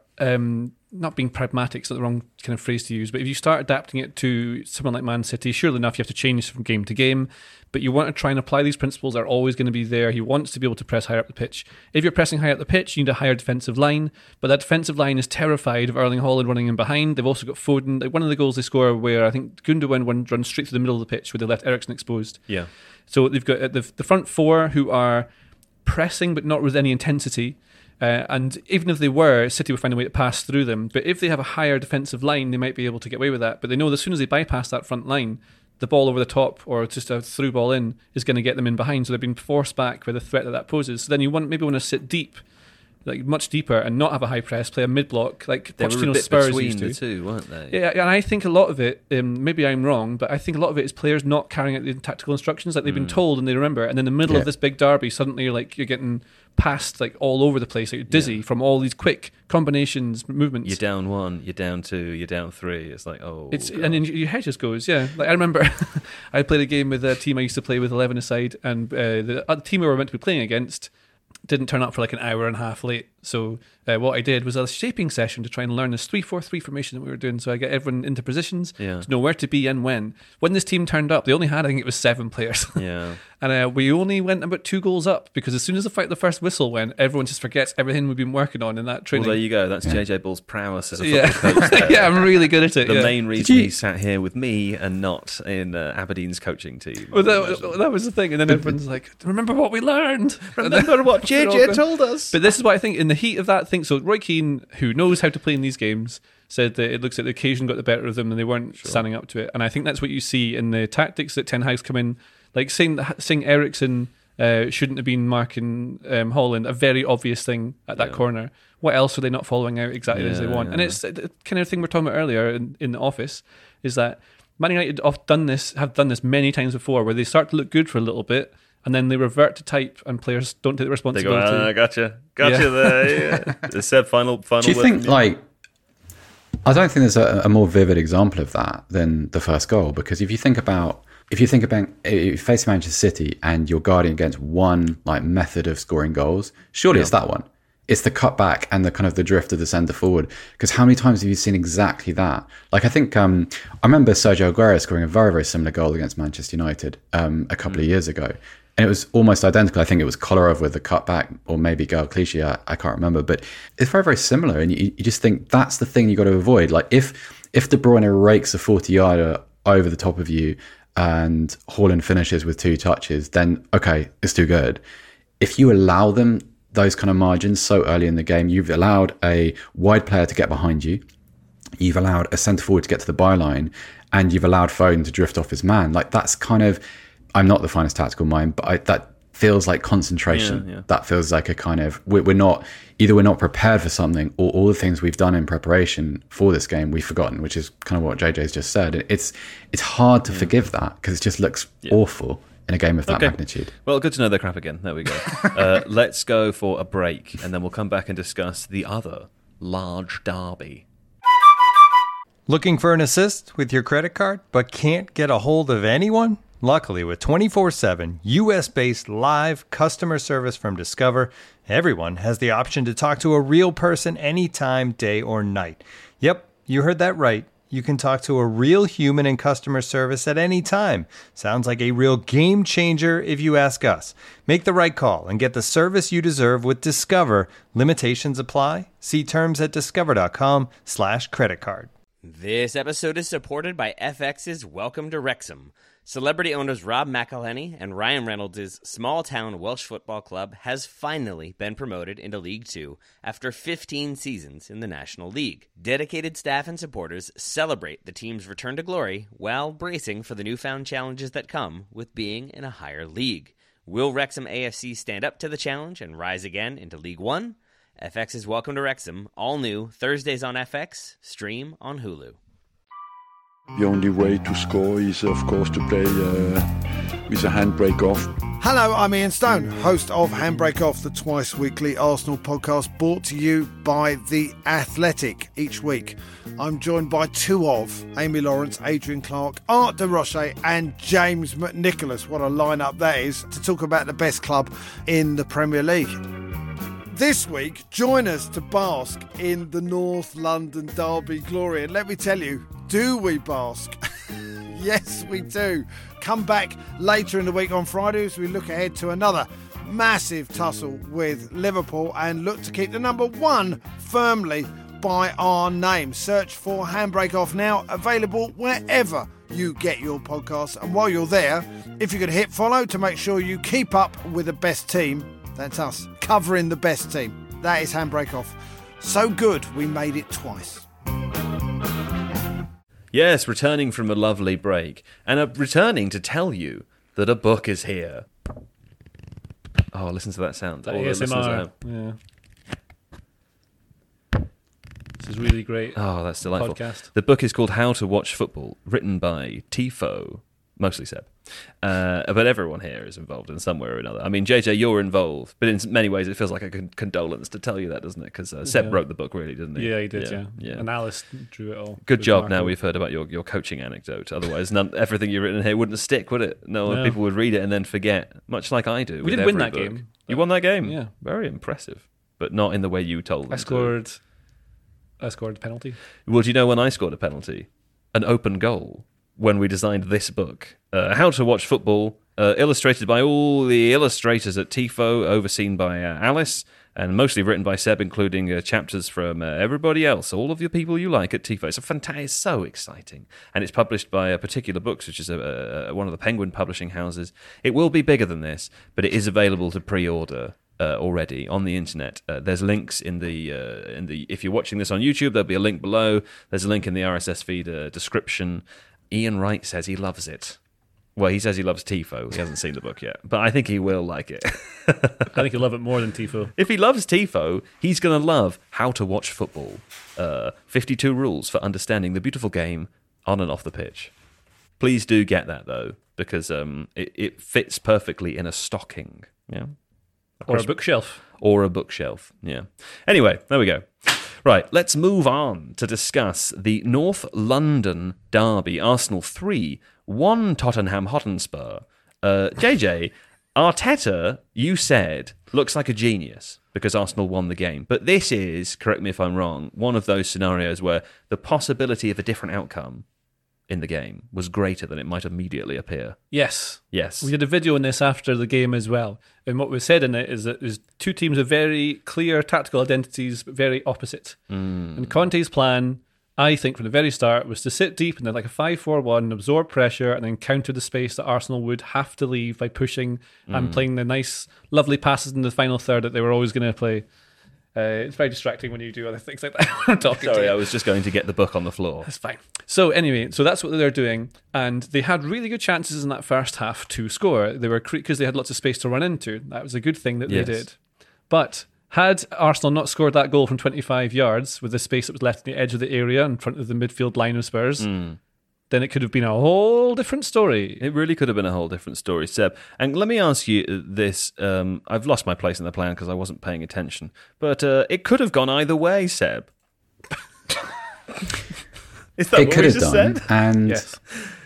not being pragmatic, it's not the wrong kind of phrase to use, but if you start adapting it to someone like Man City, surely enough, you have to change from game to game, but you want to try and apply these principles that are always going to be there. He wants to be able to press higher up the pitch. If you're pressing higher up the pitch, you need a higher defensive line, but that defensive line is terrified of Erling Haaland running in behind. They've also got Foden. Like, one of the goals they score where I think Gundogan runs straight through the middle of the pitch where they left Eriksen exposed. Yeah. So they've got the front four who are pressing but not with any intensity. And even if they were, City would find a way to pass through them. But if they have a higher defensive line, they might be able to get away with that. But they know that as soon as they bypass that front line, the ball over the top or just a through ball in is going to get them in behind. So they're being forced back by the threat that poses. So then you maybe want to sit deep, like much deeper, and not have a high press, play a mid block like Pochettino's Spurs used to. The two, weren't they? Yeah, and I think a lot of it, maybe I'm wrong, but I think a lot of it is players not carrying out the tactical instructions like they've been told and they remember. And in the middle of this big derby, suddenly you're getting passed like all over the place, like you're dizzy from all these quick combinations, movements. You're down 1, you're down 2, you're down 3. It's like, and then your head just goes. Yeah, like I remember, I played a game with a team I used to play with 11 aside, and the team we were meant to be playing against didn't turn up for like an hour and a half late. So what I did was a shaping session to try and learn this 3-4-3 formation that we were doing. So I get everyone into positions to know where to be and when. When this team turned up, they only had, I think it was 7 players. Yeah. And we only went about 2 goals up because as soon as the first whistle went, everyone just forgets everything we've been working on in that training. Well, there you go. That's JJ Bull's prowess as a football coach. There. Yeah, I'm really good at it. The main reason he sat here with me and not in Aberdeen's coaching team. Well, that was the thing. And then everyone's like, remember what we learned. Remember what JJ told us. But this is what I think in the heat of that thing. So Roy Keane, who knows how to play in these games, said that it looks like the occasion got the better of them and they weren't standing up to it. And I think that's what you see in the tactics that Ten Hag's come in, like saying Eriksen shouldn't have been marking Haaland, a very obvious thing at that corner. What else are they not following out exactly as they want? And it's the kind of thing we're talking about earlier in the office, is that Man United have done this many times before, where they start to look good for a little bit, and then they revert to type, and players don't take the responsibility. They go, gotcha there. Yeah. Seb, final. Do you think, like, I don't think there's a more vivid example of that than the first goal, because if you face Manchester City and you're guarding against one like method of scoring goals, surely it's that one. It's the cutback and the kind of the drift of the centre forward. Because how many times have you seen exactly that? Like, I think I remember Sergio Aguero scoring a very, very similar goal against Manchester United a couple of years ago. And it was almost identical. I think it was Kolarov with the cutback, or maybe Gael Clichy. I can't remember, but it's very, very similar. And you just think that's the thing you got to avoid. Like if De Bruyne rakes a 40-yarder over the top of you and Haaland finishes with 2 touches, then okay, it's too good. If you allow them those kind of margins so early in the game, you've allowed a wide player to get behind you, you've allowed a centre forward to get to the byline, and you've allowed Foden to drift off his man. Like that's kind of, I'm not the finest tactical mind, but that feels like concentration. Yeah. That feels like a kind of, we're not prepared for something, or all the things we've done in preparation for this game we've forgotten, which is kind of what JJ's just said. It's hard to forgive that because it just looks awful in a game of that magnitude. Well, good to know they're crap again. There we go. Let's go for a break, and then we'll come back and discuss the other large derby. Looking for an assist with your credit card, but can't get a hold of anyone? Luckily, with 24/7 US-based live customer service from Discover, everyone has the option to talk to a real person anytime, day or night. Yep, you heard that right. You can talk to a real human in customer service at any time. Sounds like a real game changer if you ask us. Make the right call and get the service you deserve with Discover. Limitations apply. See terms at discover.com/creditcard. This episode is supported by FX's Welcome to Wrexham. Celebrity owners Rob McElhenney and Ryan Reynolds' small-town Welsh football club has finally been promoted into League Two after 15 seasons in the National League. Dedicated staff and supporters celebrate the team's return to glory while bracing for the newfound challenges that come with being in a higher league. Will Wrexham AFC stand up to the challenge and rise again into League One? FX's Welcome to Wrexham, all new, Thursdays on FX, stream on Hulu. The only way to score is, of course, to play with a handbrake off. Hello, I'm Ian Stone, host of Handbrake Off, the twice-weekly Arsenal podcast brought to you by The Athletic each week. I'm joined by two of Amy Lawrence, Adrian Clark, Art de Roche and James McNicholas. What a lineup that is, to talk about the best club in the Premier League. This week, join us to bask in the North London derby glory. And let me tell you, do we bask? Yes, we do. Come back later in the week on Friday as we look ahead to another massive tussle with Liverpool and look to keep the number one firmly by our name. Search for Handbrake Off now, available wherever you get your podcasts. And while you're there, if you could hit follow to make sure you keep up with the best team, that's us, covering the best team. That is Handbrake Off. So good, we made it twice. Yes, returning from a lovely break, and returning to tell you that a book is here. Oh, listen to that sound. That All the listeners at ASMR. home. Yeah. This is really great. Oh, that's delightful. Podcast. The book is called How to Watch Football, written by Tifo, mostly Seb. But everyone here is involved in some way or another. I mean, JJ, you're involved, but in many ways it feels like a condolence to tell you that, doesn't it? Because Seb wrote the book, really, didn't he? Yeah, he did, yeah. And Alice drew it all. Good It was job. Now remarkable. we've heard about your coaching anecdote. Otherwise, everything you've written here wouldn't stick, would it? No, No. people would read it and then forget, much like I do. We with did win every that book. game. You won that game? Yeah. Very impressive. But not in the way you told them I scored a penalty. Well, do you know when I scored a penalty? An open goal. When we designed this book, How to Watch Football, illustrated by all the illustrators at Tifo, overseen by Alice, and mostly written by Seb, including chapters from everybody else, all of the people you like at Tifo. It's it's so exciting. And it's published by Particular Books, which is one of the Penguin publishing houses. It will be bigger than this, but it is available to pre-order already on the internet. There's links in the if you're watching this on YouTube, there'll be a link below. There's a link in the RSS feed description. Ian Wright says he loves it. Well, he says he loves Tifo. He hasn't seen the book yet, but I think he will like it. I think you'll love it more than Tifo. If he loves Tifo, he's going to love How to Watch Football. 52 rules for understanding the beautiful game on and off the pitch. Please do get that, though, because it fits perfectly in a stocking. Yeah, Or a bookshelf. Or a bookshelf, yeah. Anyway, there we go. Right, let's move on to discuss the North London derby. Arsenal 3, 1 Tottenham Hotspur. JJ, Arteta, you said, looks like a genius because Arsenal won the game. But this is, correct me if I'm wrong, one of those scenarios where the possibility of a different outcome in the game was greater than it might immediately appear. Yes. Yes. We had a video on this after the game as well. And what we said in it is that there's two teams with very clear tactical identities, but very opposite. And Conte's plan, I think, from the very start, was to sit deep and then like a 5-4-1, absorb pressure, and then counter the space that Arsenal would have to leave by pushing and playing the nice, lovely passes in the final third that they were always going to play. It's very distracting when you do other things like that. I'm talking to Sorry, you. I was just going to get the book on the floor. That's fine. So anyway, so that's what they're doing, and they had really good chances in that first half to score. They were because they had lots of space to run into. That was a good thing that Yes. they did. But had Arsenal not scored that goal from 25 yards with the space that was left on the edge of the area in front of the midfield line of Spurs, then it could have been a whole different story. It really could have been a whole different story, Seb. And let me ask you this. I've lost my place in the plan because I wasn't paying attention. But it could have gone either way, Seb. Is that It what could we have just done, said? and Yes.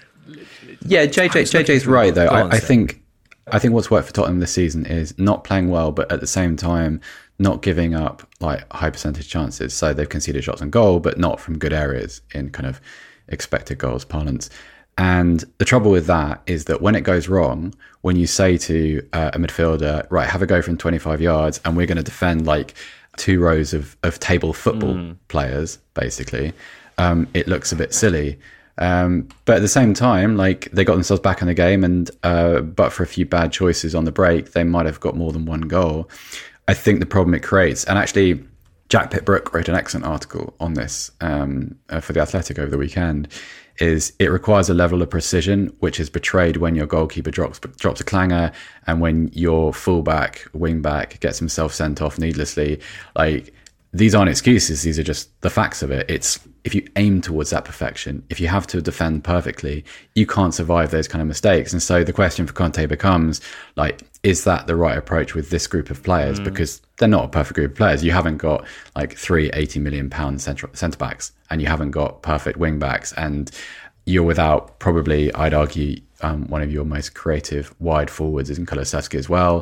yeah, JJ's right though. Go on, I Seb. think what's worked for Tottenham this season is not playing well, but at the same time not giving up like high percentage chances. So they've conceded shots on goal, but not from good areas in kind of expected goals parlance. And the trouble with that is that when it goes wrong, when you say to a midfielder, right, have a go from 25 yards and we're going to defend like 2 rows of table football players, basically, it looks a bit silly. But at the same time, like they got themselves back in the game, and but for a few bad choices on the break, they might have got more than one goal. I think the problem it creates, and actually Jack Pitt-Brooke wrote an excellent article on this for The Athletic over the weekend, is it requires a level of precision which is betrayed when your goalkeeper drops a clanger and when your fullback, wingback gets himself sent off needlessly. Like, these aren't excuses, these are just the facts of it. It's if you aim towards that perfection, if you have to defend perfectly, you can't survive those kind of mistakes. And so the question for Conte becomes, like, is that the right approach with this group of players? Because they're not a perfect group of players. You haven't got like 3 £80 million centre backs, and you haven't got perfect wing backs, and you're without probably, I'd argue, one of your most creative wide forwards is in Kulusevski as well.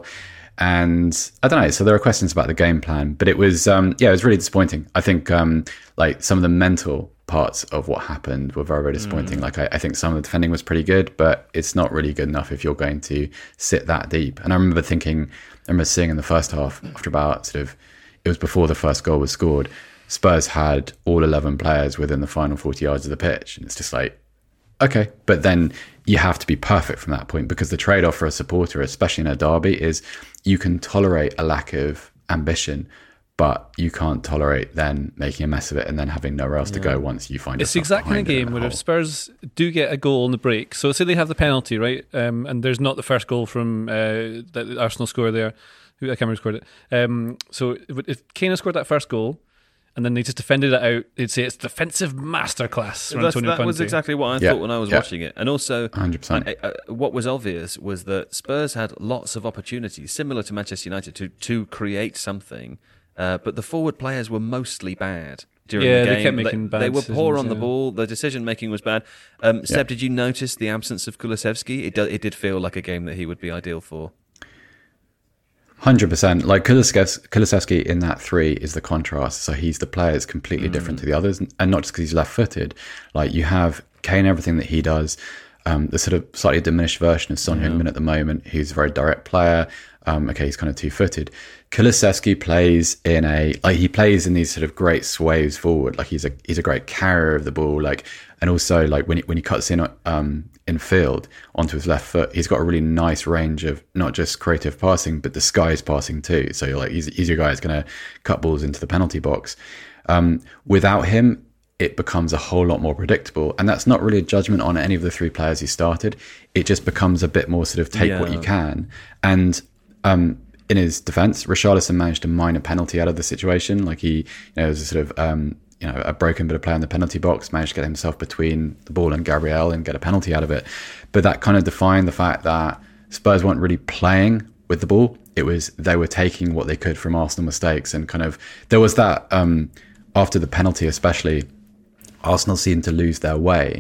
And I don't know. So there are questions about the game plan, but it was, it was really disappointing. I think like some of the mental parts of what happened were very, very disappointing. Like I think some of the defending was pretty good, but it's not really good enough if you're going to sit that deep. And I remember seeing in the first half, after about it was before the first goal was scored, Spurs had all 11 players within the final 40 yards of the pitch. And it's just like, okay, but then you have to be perfect from that point, because the trade-off for a supporter, especially in a derby, is you can tolerate a lack of ambition, but you can't tolerate then making a mess of it and then having nowhere else to go once you find It's yourself exactly the behind it in game a where if hole. Spurs do get a goal on the break, so say they have the penalty, right, and there's not the first goal from the Arsenal score there, I can't remember who scored it. So if Kane had scored that first goal, and then they just defended it out, they'd say it's defensive masterclass from Antonio Conte. That was exactly what I thought when I was watching it. And also, 100%. What was obvious was that Spurs had lots of opportunities, similar to Manchester United, to create something, but the forward players were mostly bad during the game. They kept making bad They were poor decisions, on the ball. The decision-making was bad. Seb, did you notice the absence of Kulusevski? It did feel like a game that he would be ideal for. 100%. Like Kulusevski in that 3 is the contrast. So he's the player that's completely different to the others, and not just because he's left-footed. Like, you have Kane, everything that he does, the sort of slightly diminished version of Son Heung-min at the moment, who's a very direct player. He's kind of 2-footed. Kulusevski plays he plays in these sort of great sways forward. Like, he's a great carrier of the ball. Like, and also like when he cuts in field onto his left foot, he's got a really nice range of not just creative passing, but disguised passing too. So you're like, he's your guy who's going to cut balls into the penalty box. Without him, it becomes a whole lot more predictable. And that's not really a judgment on any of the 3 players who started. It just becomes a bit more sort of take what you can. And in his defence, Richarlison managed to mine a penalty out of the situation. Like, he, was a sort of a broken bit of play in the penalty box, managed to get himself between the ball and Gabriel and get a penalty out of it. But that kind of defined the fact that Spurs weren't really playing with the ball. It was, they were taking what they could from Arsenal mistakes, and kind of, there was that, after the penalty especially, Arsenal seemed to lose their way.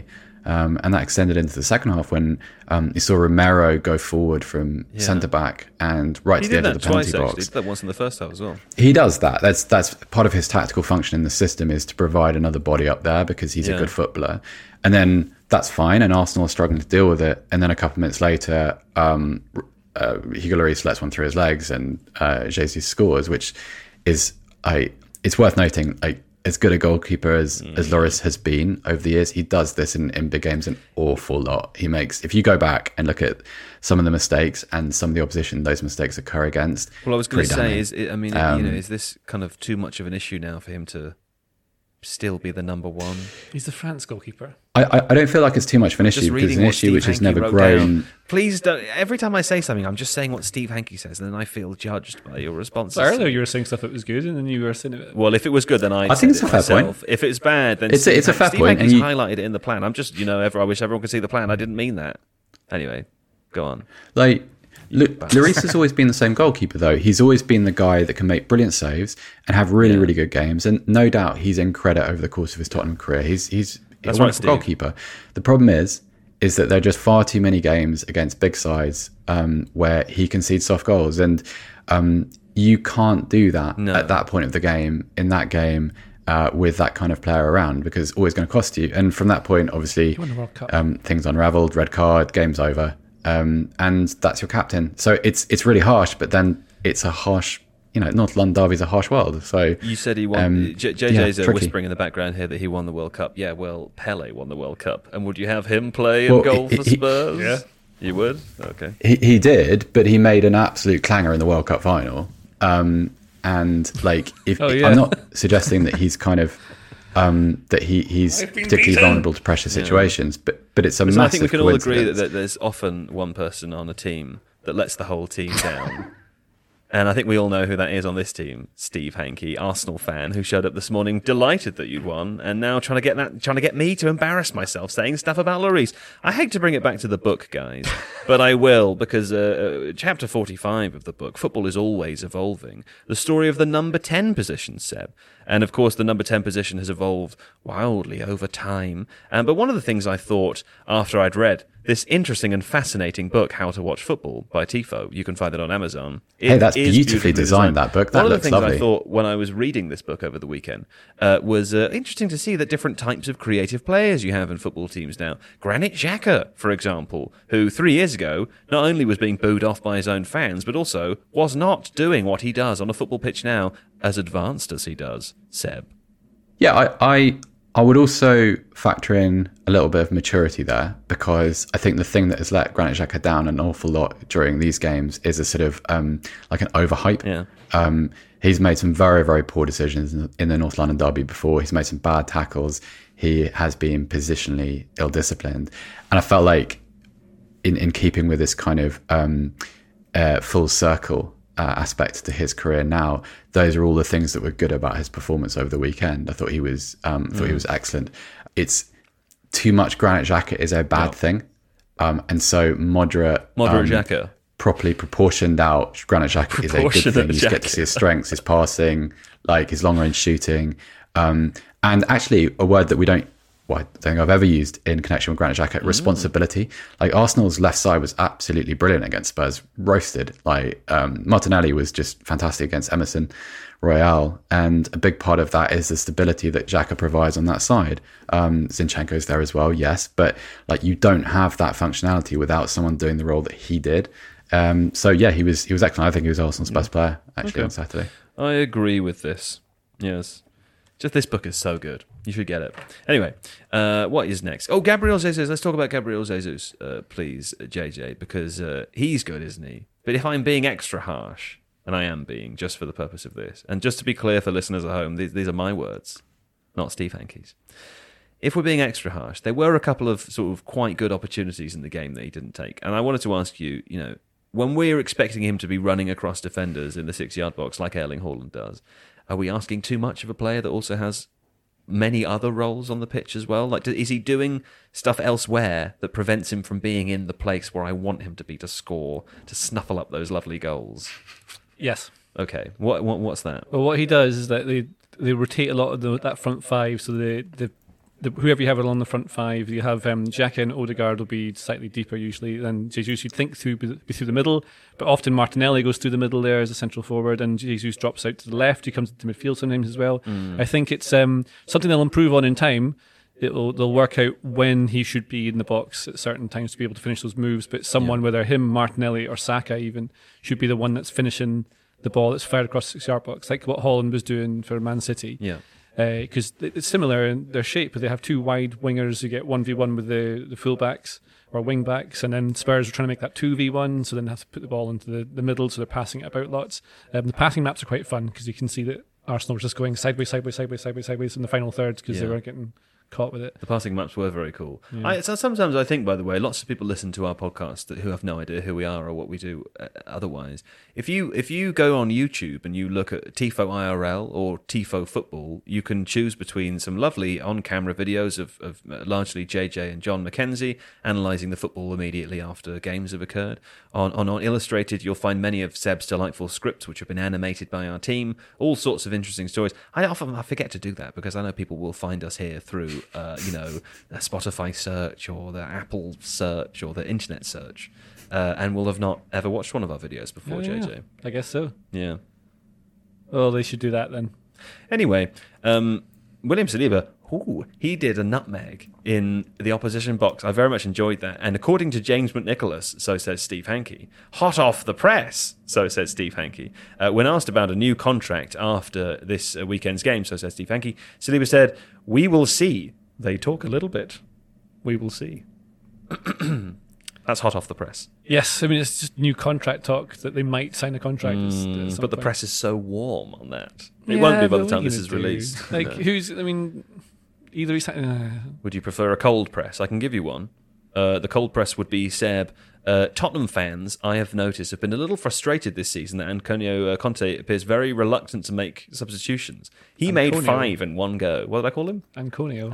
And that extended into the second half when you saw Romero go forward from centre back and right to the edge of the penalty box. He did that once in the first half as well. He does that. That's part of his tactical function in the system, is to provide another body up there because he's a good footballer. And then that's fine, and Arsenal are struggling to deal with it. And then a couple of minutes later, Hugo Lloris lets one through his legs, and Jesus scores, which is it's worth noting, as good a goalkeeper as Lloris has been over the years, he does this in big games an awful lot. He makes, if you go back and look at some of the mistakes and some of the opposition those mistakes occur against. Well, I was going to say, is this kind of too much of an issue now for him to still be the number one? He's the France goalkeeper. I don't feel like it's too much of an issue, because it's an issue which has never grown. Down. Please don't. Every time I say something, I'm just saying what Steve Hankey says, and then I feel judged by your responses. Earlier, you were saying stuff that was good, and then you were saying it. Well, if it was good, then I think it's a fair point. If it's bad, then it's a fair Steve point. Hankey's highlighted it in the plan. I'm just, I wish everyone could see the plan. I didn't mean that. Anyway, go on. Lloris has always been the same goalkeeper, though. He's always been the guy that can make brilliant saves and have really, really good games. And no doubt he's in credit over the course of his Tottenham career. He's a wonderful goalkeeper. The problem is that there are just far too many games against big sides where he concedes soft goals. And you can't do that at that point of the game, in that game, with that kind of player around, because it's always going to cost you. And from that point, obviously, things unravelled, red card, game's over. And that's your captain. So it's really harsh, but then it's a harsh, North London derby's a harsh world. So you said he won. JJ's whispering in the background here that he won the World Cup. Yeah, well, Pele won the World Cup, and would you have him play in goal for Spurs? Yeah, you would. Okay, he did, but he made an absolute clanger in the World Cup final. And I'm not suggesting that he's kind of. That he's particularly vulnerable to pressure situations, but it's a massive I think we can all agree coincidence. that there's often one person on a team that lets the whole team down. And I think we all know who that is on this team, Steve Hankey, Arsenal fan, who showed up this morning delighted that you'd won, and now trying to get me to embarrass myself saying stuff about Lloris. I hate to bring it back to the book, guys, but I will, because chapter 45 of the book, Football is Always Evolving, the story of the number 10 position, Seb. And of course, the number 10 position has evolved wildly over time. But one of the things I thought after I'd read this interesting and fascinating book, How to Watch Football by Tifo, you can find it on Amazon. Hey, that's beautifully designed, that book. That one of the looks things lovely. I thought when I was reading this book over the weekend was interesting to see the different types of creative players you have in football teams now. Granit Xhaka, for example, who 3 years ago not only was being booed off by his own fans, but also was not doing what he does on a football pitch now, as advanced as he does. Seb? Yeah, I would also factor in a little bit of maturity there, because I think the thing that has let Granit Xhaka down an awful lot during these games is a sort of like an overhype. Yeah. He's made some very, very poor decisions in the North London derby before. He's made some bad tackles. He has been positionally ill-disciplined. And I felt like in keeping with this kind of full circle aspect to his career now, those are all the things that were good about his performance over the weekend. I thought he was excellent. It's too much Granit Xhaka is a bad thing, and so moderate Xhaka, properly proportioned out Granit Xhaka is a good thing. You get to see his strengths, his passing, like his long range shooting, and actually a word that I don't think I've ever used in connection with Granit Xhaka, responsibility. Like Arsenal's left side was absolutely brilliant against Spurs, roasted. Like Martinelli was just fantastic against Emerson Royale, and a big part of that is the stability that Xhaka provides on that side. Zinchenko's there as well, yes, but like you don't have that functionality without someone doing the role that he did. So yeah, he was excellent. I think he was Arsenal's best player actually on Saturday. I agree with this. Yes. Just this book is so good. You should get it. Anyway, what is next? Oh, Gabriel Jesus. Let's talk about Gabriel Jesus, please, JJ, because he's good, isn't he? But if I'm being extra harsh, and I am being, just for the purpose of this, and just to be clear for listeners at home, these are my words, not Steve Hankey's. If we're being extra harsh, there were a couple of sort of quite good opportunities in the game that he didn't take. And I wanted to ask you, when we're expecting him to be running across defenders in the 6-yard box like Erling Haaland does, are we asking too much of a player that also has many other roles on the pitch as well? Like, is he doing stuff elsewhere that prevents him from being in the place where I want him to be to score, to snuffle up those lovely goals? Yes. Okay. What's that? Well, what he does is that they rotate a lot of that front five, so they whoever you have along the front five, you have Xhaka and Odegaard will be slightly deeper usually than Jesus. You'd think be through the middle, but often Martinelli goes through the middle there as a central forward, and Jesus drops out to the left. He comes into midfield sometimes as well. I think it's something they'll improve on in time. They'll work out when he should be in the box at certain times to be able to finish those moves. But someone, whether him, Martinelli, or Saka even, should be the one that's finishing the ball that's fired across the 6-yard box, like what Holland was doing for Man City. Yeah. Because it's similar in their shape, but they have two wide wingers who get 1v1 with the fullbacks or wing backs, and then Spurs are trying to make that 2v1, so then they have to put the ball into the middle, so they're passing it about lots. The passing maps are quite fun because you can see that Arsenal were just going sideways in the final third because they were getting caught with it. The passing maps were very cool. Sometimes I think, by the way, lots of people listen to our podcast who have no idea who we are or what we do otherwise. If you go on YouTube and you look at Tifo IRL or Tifo Football, you can choose between some lovely on-camera videos of largely JJ and John McKenzie analysing the football immediately after games have occurred. On Illustrated, you'll find many of Seb's delightful scripts which have been animated by our team, all sorts of interesting stories. I forget to do that because I know people will find us here through a Spotify search or the Apple search or the internet search, and will have not ever watched one of our videos before. JJ, I guess so. Yeah. Well, they should do that then. Anyway, William Saliba, he did a nutmeg in the opposition box. I very much enjoyed that. And according to James McNicholas, so says Steve Hankey, hot off the press, so says Steve Hankey. When asked about a new contract after this weekend's game, so says Steve Hankey, Saliba said, "We will see. They talk a little bit. We will see." That's hot off the press. Yes, I mean, it's just new contract talk that they might sign a contract. But the press is so warm on that. It won't be by the time this is released. Like, either he's... Would you prefer a cold press? I can give you one. The cold press would be Seb. Tottenham fans, I have noticed, have been a little frustrated this season that Antonio Conte appears very reluctant to make substitutions. He made 5 in one go. What did I call him? Antonio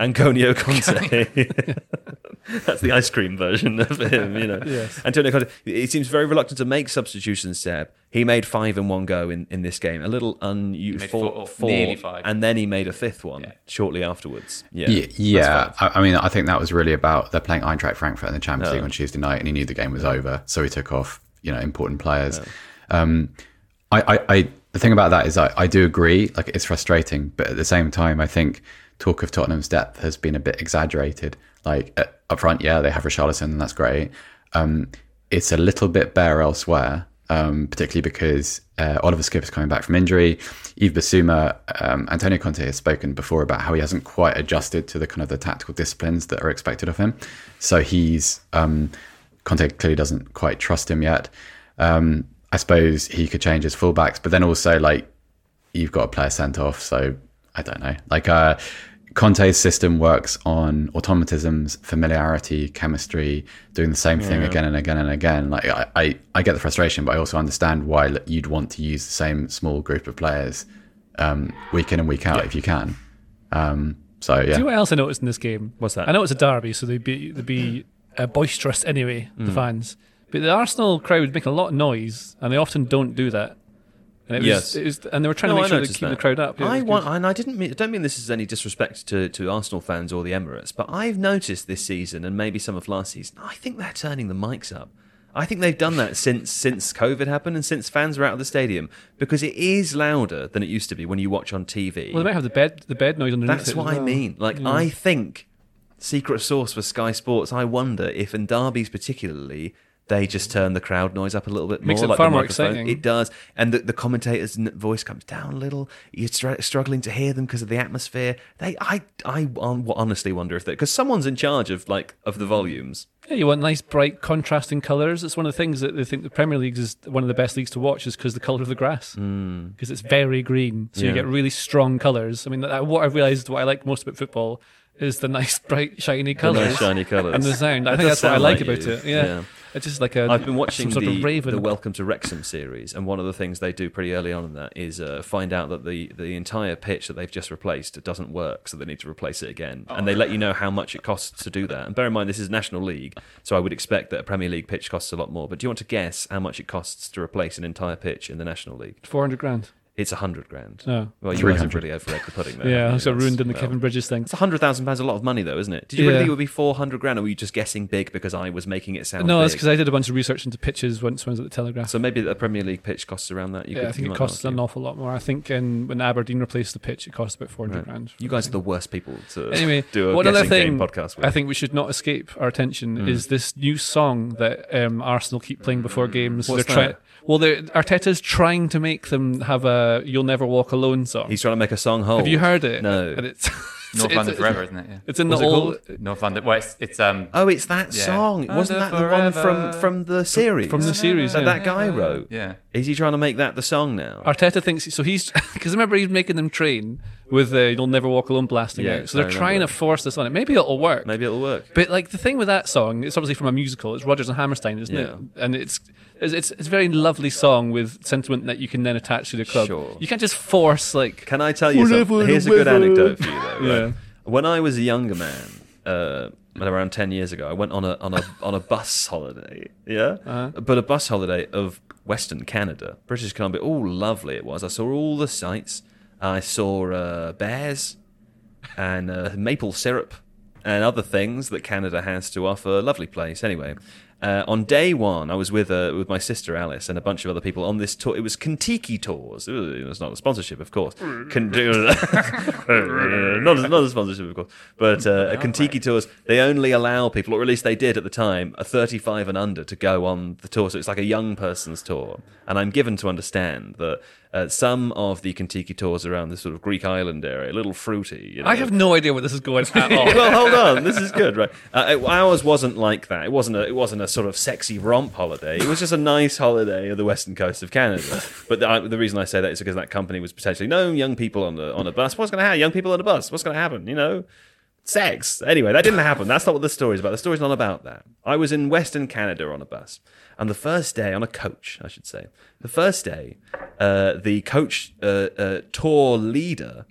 Conte. That's the ice cream version of him, Yes. Antonio Conte. He seems very reluctant to make substitutions, Seb. He made 5 in one go in this game. A little unusual. Nearly 5. And then he made a 5th one shortly afterwards. Yeah. I mean, I think that was really about they're playing Eintracht Frankfurt in the Champions League on Tuesday night, and he knew the game was over, so he took off, important players. The thing about that is I do agree, like, it's frustrating, but at the same time, I think talk of Tottenham's depth has been a bit exaggerated. Like, up front, they have Richarlison, and that's great. It's a little bit bare elsewhere, particularly because Oliver Skip is coming back from injury. Yves Bissouma, Antonio Conte has spoken before about how he hasn't quite adjusted to the kind of the tactical disciplines that are expected of him. So Conte clearly doesn't quite trust him yet. I suppose he could change his fullbacks, but then also, like, you've got a player sent off, so I don't know. Like, Conte's system works on automatisms, familiarity, chemistry, doing the same thing again and again and again. Like, I get the frustration, but I also understand why you'd want to use the same small group of players week in and week out if you can. So yeah. Do you know what else I noticed in this game? What's that? I know it's a derby, so they'd be boisterous anyway, the fans. But the Arsenal crowd make a lot of noise, and they often don't do that. And and they were trying to make sure they keep the crowd up. I don't mean this is any disrespect to Arsenal fans or the Emirates, but I've noticed this season, and maybe some of last season, I think they're turning the mics up. I think they've done that since COVID happened and since fans were out of the stadium, because it is louder than it used to be when you watch on TV. Well, they might have the bed noise underneath. That's what I mean. Like, I think, secret source for Sky Sports, I wonder if in derbies particularly, they just turn the crowd noise up a little bit more. Makes it like far the more microphone. exciting. It does. And the commentator's voice comes down a little. You're struggling to hear them because of the atmosphere. I honestly wonder if because someone's in charge of the volumes. Yeah, you want nice, bright, contrasting colours. It's one of the things that they think the Premier League is one of the best leagues to watch, is because the colour of the grass. Because it's very green. So you get really strong colours. I mean, what I've realised, what I like most about football is the nice, bright, shiny colours. Nice, shiny colours. And the sound. I think that's what I like about it. Yeah. It's just like I've been watching some sort of Raven. the Welcome to Wrexham series, and one of the things they do pretty early on in that is find out that the entire pitch that they've just replaced doesn't work, so they need to replace it again. And they let you know how much it costs to do that. And bear in mind, this is National League, so I would expect that a Premier League pitch costs a lot more. But do you want to guess how much it costs to replace an entire pitch in the National League? 400 grand. It's 100 grand. Oh. Well, you guys have really overread the pudding there. Yeah, haven't you? so ruined in the Well, Kevin Bridges thing. It's £100,000 a lot of money, though, isn't it? Did you really Yeah. think it would be 400 grand, or were you just guessing big because I was making it sound No, big? that's because I did a bunch of research into pitches once when I was at the Telegraph. So maybe a Premier League pitch costs around that. I think it costs an awful lot more. I think when Aberdeen replaced the pitch, it cost about 400 grand. You guys are the worst people to Anyway, do a one other guessing thing game podcast with. I think we should not escape our attention is this new song that Arsenal keep playing before games. What's They're that? Arteta's trying to make them have a "You'll Never Walk Alone" song. He's trying to make a song whole. Have you heard it? No. And it's North London Forever, isn't it? Yeah. It's in What's the it old North London. Well, it's Oh, it's that Yeah. song. Wasn't that the Forever. one from the series? from the series. that Yeah. that guy wrote. yeah. Is he trying to make that the song now? Arteta thinks so. He's because remember he's making them train with "You'll Never Walk Alone" blasting Yeah, out. So they're I trying remember. to force this on it. Maybe it'll work. Maybe it'll work. But like the thing with that song, it's obviously from a musical. It's Rodgers and Hammerstein, isn't it? Yeah. And it's a very lovely song with sentiment that you can then attach to the club. Sure. You can't just force like. Can I tell you something? Here's a good anecdote for you, though. Right? Yeah. When I was a younger man, around 10 years ago, I went on a bus holiday. Yeah, but a bus holiday of Western Canada, British Columbia. Oh, lovely it was! I saw all the sights. I saw bears and maple syrup and other things that Canada has to offer. Lovely place. Anyway, on day one, I was with my sister Alice and a bunch of other people on this tour. It was Kentucky Tours. It was not a sponsorship, of course. Not a sponsorship, of course. But Kentucky Tours, they only allow people, or at least they did at the time, a 35 and under to go on the tour. So it's like a young person's tour. And I'm given to understand that some of the Kentucky Tours around this sort of Greek island area, a little fruity. You know? I have no idea where this is going at all. Well, hold on. This is good, right? Ours wasn't like that. It wasn't a sort of sexy romp holiday. It was just a nice holiday of the western coast of Canada. But the reason I say that is because that company was potentially no young people on a bus. What's going to happen? Young people on a bus. What's going to happen? You know, sex. Anyway, that didn't happen. That's not what the story's about. The story's not about that. I was in Western Canada on a bus, and the first day on a coach, I should say. The first day, the coach tour leader,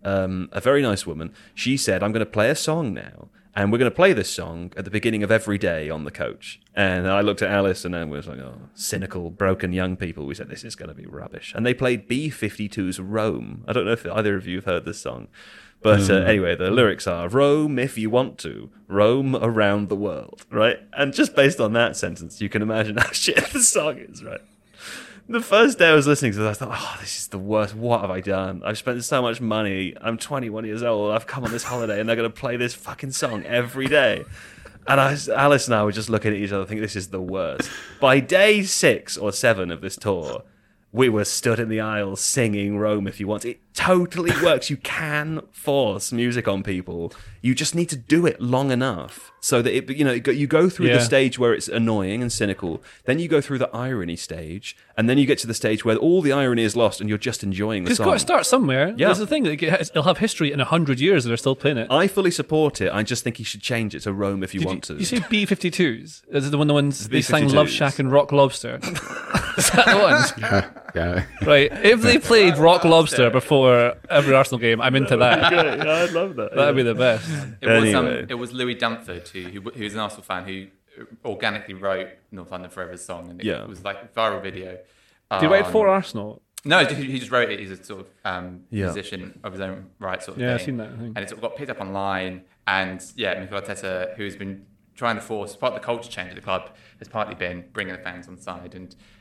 a very nice woman, she said, "I'm going to play a song now, and we're going to play this song at the beginning of every day on the coach." And I looked at Alice, and I was like, "Oh, cynical, broken young people." We said, "This is going to be rubbish." And they played B-52's "Rome." I don't know if either of you have heard this song. But anyway, the lyrics are, "Roam if you want to, roam around the world," right? And just based on that sentence, you can imagine how shit the song is, right? The first day I was listening to this, I thought, oh, this is the worst. What have I done? I've spent so much money. I'm 21 years old. I've come on this holiday, and they're going to play this fucking song every day. And Alice and I were just looking at each other thinking, this is the worst. By day 6 or 7 of this tour, we were stood in the aisles singing "Rome If You Want." It totally works. You can force music on people. You just need to do it long enough so that you go through the stage where it's annoying and cynical. Then you go through the irony stage, and then you get to the stage where all the irony is lost and you're just enjoying the It's song. got to start somewhere. Yeah. That's the thing. It'll have history in 100 years that they're still playing it. I fully support it. I just think he should change it to "Rome If You Want To." You say B-52s? Is it the ones they sang B-52s. Love Shack and Rock Lobster? Is that the one? Yeah. Right. If they played Rock Lobster before every Arsenal game, I'm into that. Yeah, I'd love that. That'd be the best. Anyway. It was Louis Dumford, who's an Arsenal fan, who organically wrote North London Forever's song, and it was like a viral video. Did you write for Arsenal? No, he just wrote it. He's a sort of musician of his own right, sort of thing. Yeah, I've seen that, I think. And it sort of got picked up online. And Mikel Arteta, who's been trying to force part of the culture change at the club, has partly been bringing the fans on side.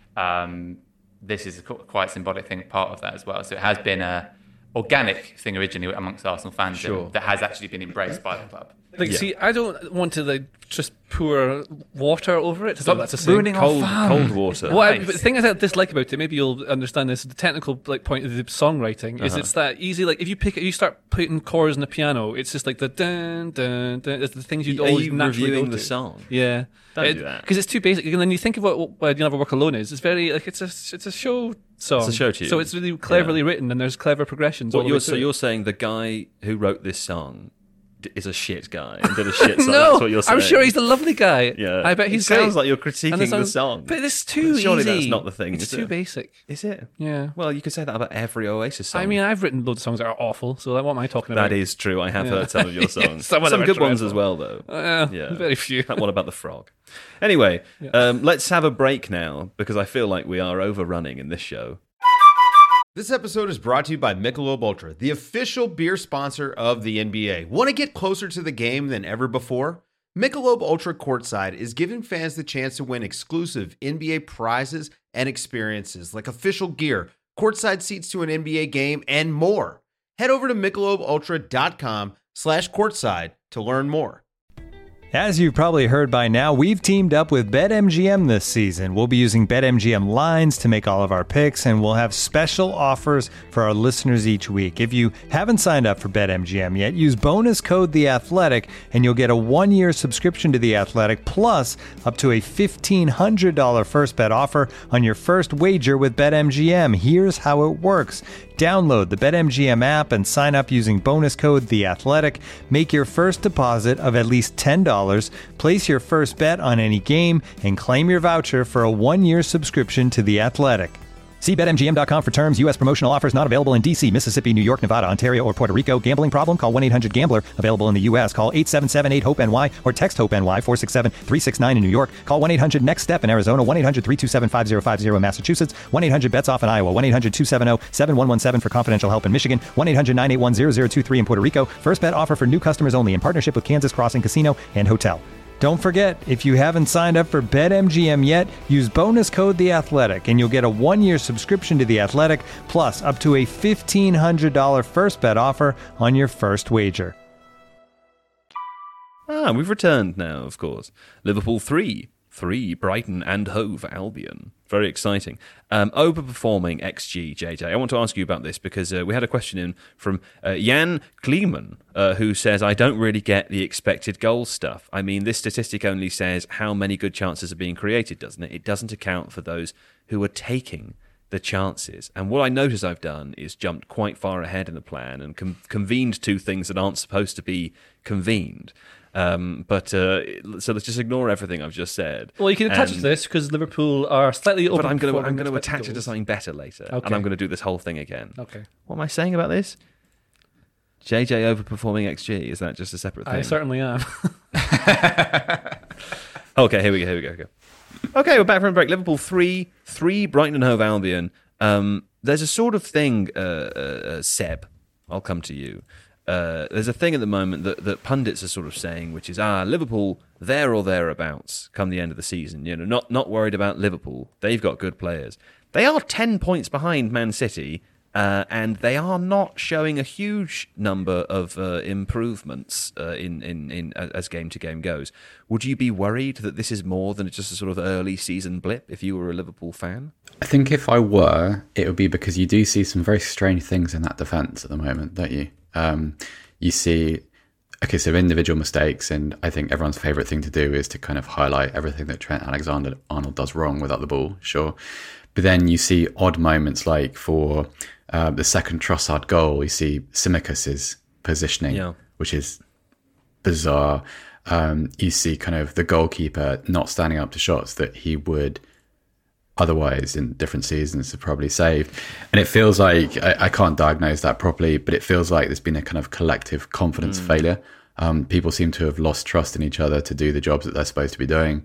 And this is a quite symbolic thing, part of that as well. So it has been a organic thing originally amongst Arsenal fans that has actually been embraced by the club. See, I don't want to just pour water over it. Stop, that's a ruining our fun. Cold water. But the thing I dislike about it, maybe you'll understand this. The technical point of the songwriting is it's that easy. Like if you start putting chords on the piano, it's just like the dun dun dun. It's the things you'd always naturally reviewing go the to. song? Yeah, Don't do that. because it's too basic. And then you think of what "You'll Never Walk Alone" is. It's very like it's a show song. It's a show tune. So it's really cleverly written, and there's clever progressions. What all the way so through. you're saying the guy who wrote this song is a shit guy and did a shit song? No, That's what you're saying. I'm sure he's a lovely guy. Yeah, I bet he's It sounds great. like you're critiquing And the song. But it's too Surely easy. that's not the thing, It's is too it? basic. Is it? Yeah. Well, you could say that about every Oasis song. I mean, I've written loads of songs that are awful, so what am I talking about? that is true. I have heard some of your songs. some of them some are good ones dreadful. as well, though. Very few. That one about the frog. Anyway, let's have a break now because I feel like we are overrunning in this show. This episode is brought to you by Michelob Ultra, the official beer sponsor of the NBA. Want to get closer to the game than ever before? Michelob Ultra Courtside is giving fans the chance to win exclusive NBA prizes and experiences like official gear, courtside seats to an NBA game, and more. Head over to MichelobUltra.com/courtside to learn more. As you've probably heard by now, we've teamed up with BetMGM this season. We'll be using BetMGM lines to make all of our picks, and we'll have special offers for our listeners each week. If you haven't signed up for BetMGM yet, use bonus code The Athletic, and you'll get a 1-year subscription to The Athletic, plus up to a $1,500 first bet offer on your first wager with BetMGM. Here's how it works. Download the BetMGM app and sign up using bonus code The Athletic. Make your first deposit of at least $10. Place your first bet on any game and claim your voucher for a 1-year subscription to The Athletic. See BetMGM.com for terms. U.S. promotional offers not available in D.C., Mississippi, New York, Nevada, Ontario, or Puerto Rico. Gambling problem? Call 1-800-GAMBLER. Available in the U.S. Call 877-8-HOPE-NY or text HOPE-NY 467-369 in New York. Call 1-800-NEXT-STEP in Arizona. 1-800-327-5050 in Massachusetts. 1-800-BETS-OFF in Iowa. 1-800-270-7117 for confidential help in Michigan. 1-800-981-0023 in Puerto Rico. First bet offer for new customers only in partnership with Kansas Crossing Casino and Hotel. Don't forget, if you haven't signed up for BetMGM yet, use bonus code The Athletic, and you'll get a 1-year subscription to The Athletic, plus up to a $1,500 first bet offer on your first wager. We've returned now, of course. Liverpool 3 Brighton and Hove Albion. Very exciting. Overperforming XG, JJ. I want to ask you about this because we had a question in from Jan Kleeman, who says, I don't really get the expected goals stuff. I mean, this statistic only says how many good chances are being created, doesn't it? It doesn't account for those who are taking the chances. And what I notice I've done is jumped quite far ahead in the plan and convened two things that aren't supposed to be convened. So let's just ignore everything I've just said. Well, you can attach to this because Liverpool are slightly over. But I'm going to attach it to something better later, and I'm going to do this whole thing again. Okay. What am I saying about this? JJ overperforming XG, is that just a separate thing? I certainly am. Okay, here we go. Okay, we're back from a break. Liverpool 3 Brighton and Hove Albion. There's a sort of thing, Seb, I'll come to you. There's a thing at the moment that pundits are sort of saying, which is, Liverpool there or thereabouts come the end of the season. You know, not worried about Liverpool. They've got good players. They are 10 points behind Man City, and they are not showing a huge number of improvements in as game to game goes. Would you be worried that this is more than just a sort of early season blip if you were a Liverpool fan? I think if I were, it would be because you do see some very strange things in that defence at the moment, don't you? You see, so individual mistakes, and I think everyone's favourite thing to do is to kind of highlight everything that Trent Alexander-Arnold does wrong without the ball, sure. But then you see odd moments like for the second Trossard goal, you see Tsimikas' positioning, which is bizarre. You see kind of the goalkeeper not standing up to shots that he would otherwise in different seasons have probably saved. And it feels like, I can't diagnose that properly, but it feels like there's been a kind of collective confidence failure. People seem to have lost trust in each other to do the jobs that they're supposed to be doing.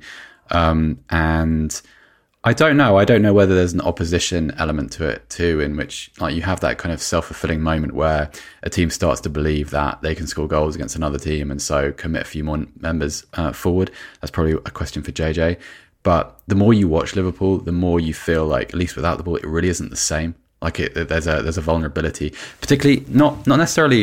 And I don't know whether there's an opposition element to it too, in which like you have that kind of self-fulfilling moment where a team starts to believe that they can score goals against another team and so commit a few more members forward. That's probably a question for JJ. But the more you watch Liverpool, the more you feel like, at least without the ball, it really isn't the same. Like there's a vulnerability, particularly not necessarily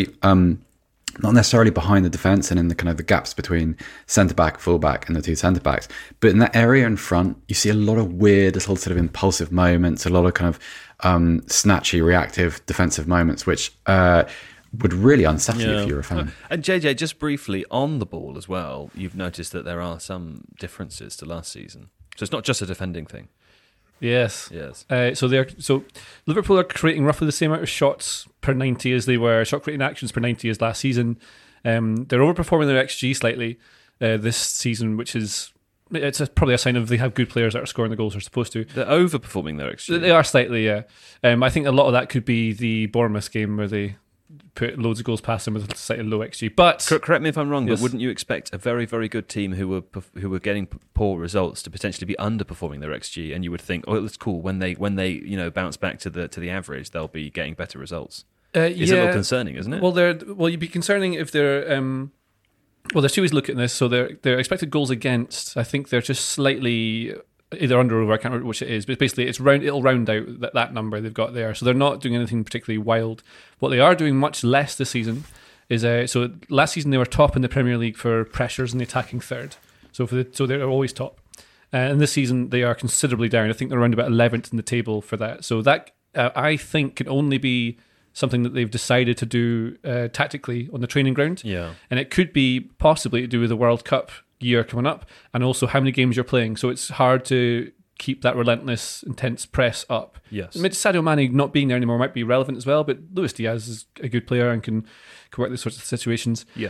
behind the defence and in the kind of the gaps between centre back, full back, and the two centre backs, but in that area in front, you see a lot of weird little sort of impulsive moments, a lot of kind of snatchy, reactive defensive moments, which would really unsettle you if you're a fan. And JJ, just briefly on the ball as well, you've noticed that there are some differences to last season. So it's not just a defending thing. Yes. So Liverpool are creating roughly the same amount of shots per 90 as they were, shot creating actions per 90 as last season. They're overperforming their XG slightly this season, which is probably a sign of they have good players that are scoring the goals they're supposed to. They're overperforming their XG. They are slightly, yeah. I think a lot of that could be the Bournemouth game where they put loads of goals past them with a slightly low XG. But correct me if I'm wrong, Yes. but wouldn't you expect a very, very good team who were getting poor results to potentially be underperforming their XG? And you would think, oh, it's cool when they bounce back to the average, they'll be getting better results. It's a little concerning, isn't it? Well, you'd be concerning if they're. Well, there's two ways to look at this. So their expected goals against, I think they're just slightly either under or over. I can't remember which it is, but basically it'll round out that number they've got there. So they're not doing anything particularly wild. What they are doing much less this season is so last season they were top in the Premier League for pressures and the attacking third. So they're always top. And this season they are considerably down. I think they're around about 11th in the table for that. So that I think can only be something that they've decided to do tactically on the training ground. Yeah. And it could be possibly to do with the World Cup year coming up and also how many games you're playing. So it's hard to keep that relentless, intense press up. Yes. I mean, Sadio Mane not being there anymore might be relevant as well, but Luis Diaz is a good player and can work these sorts of situations. Yeah.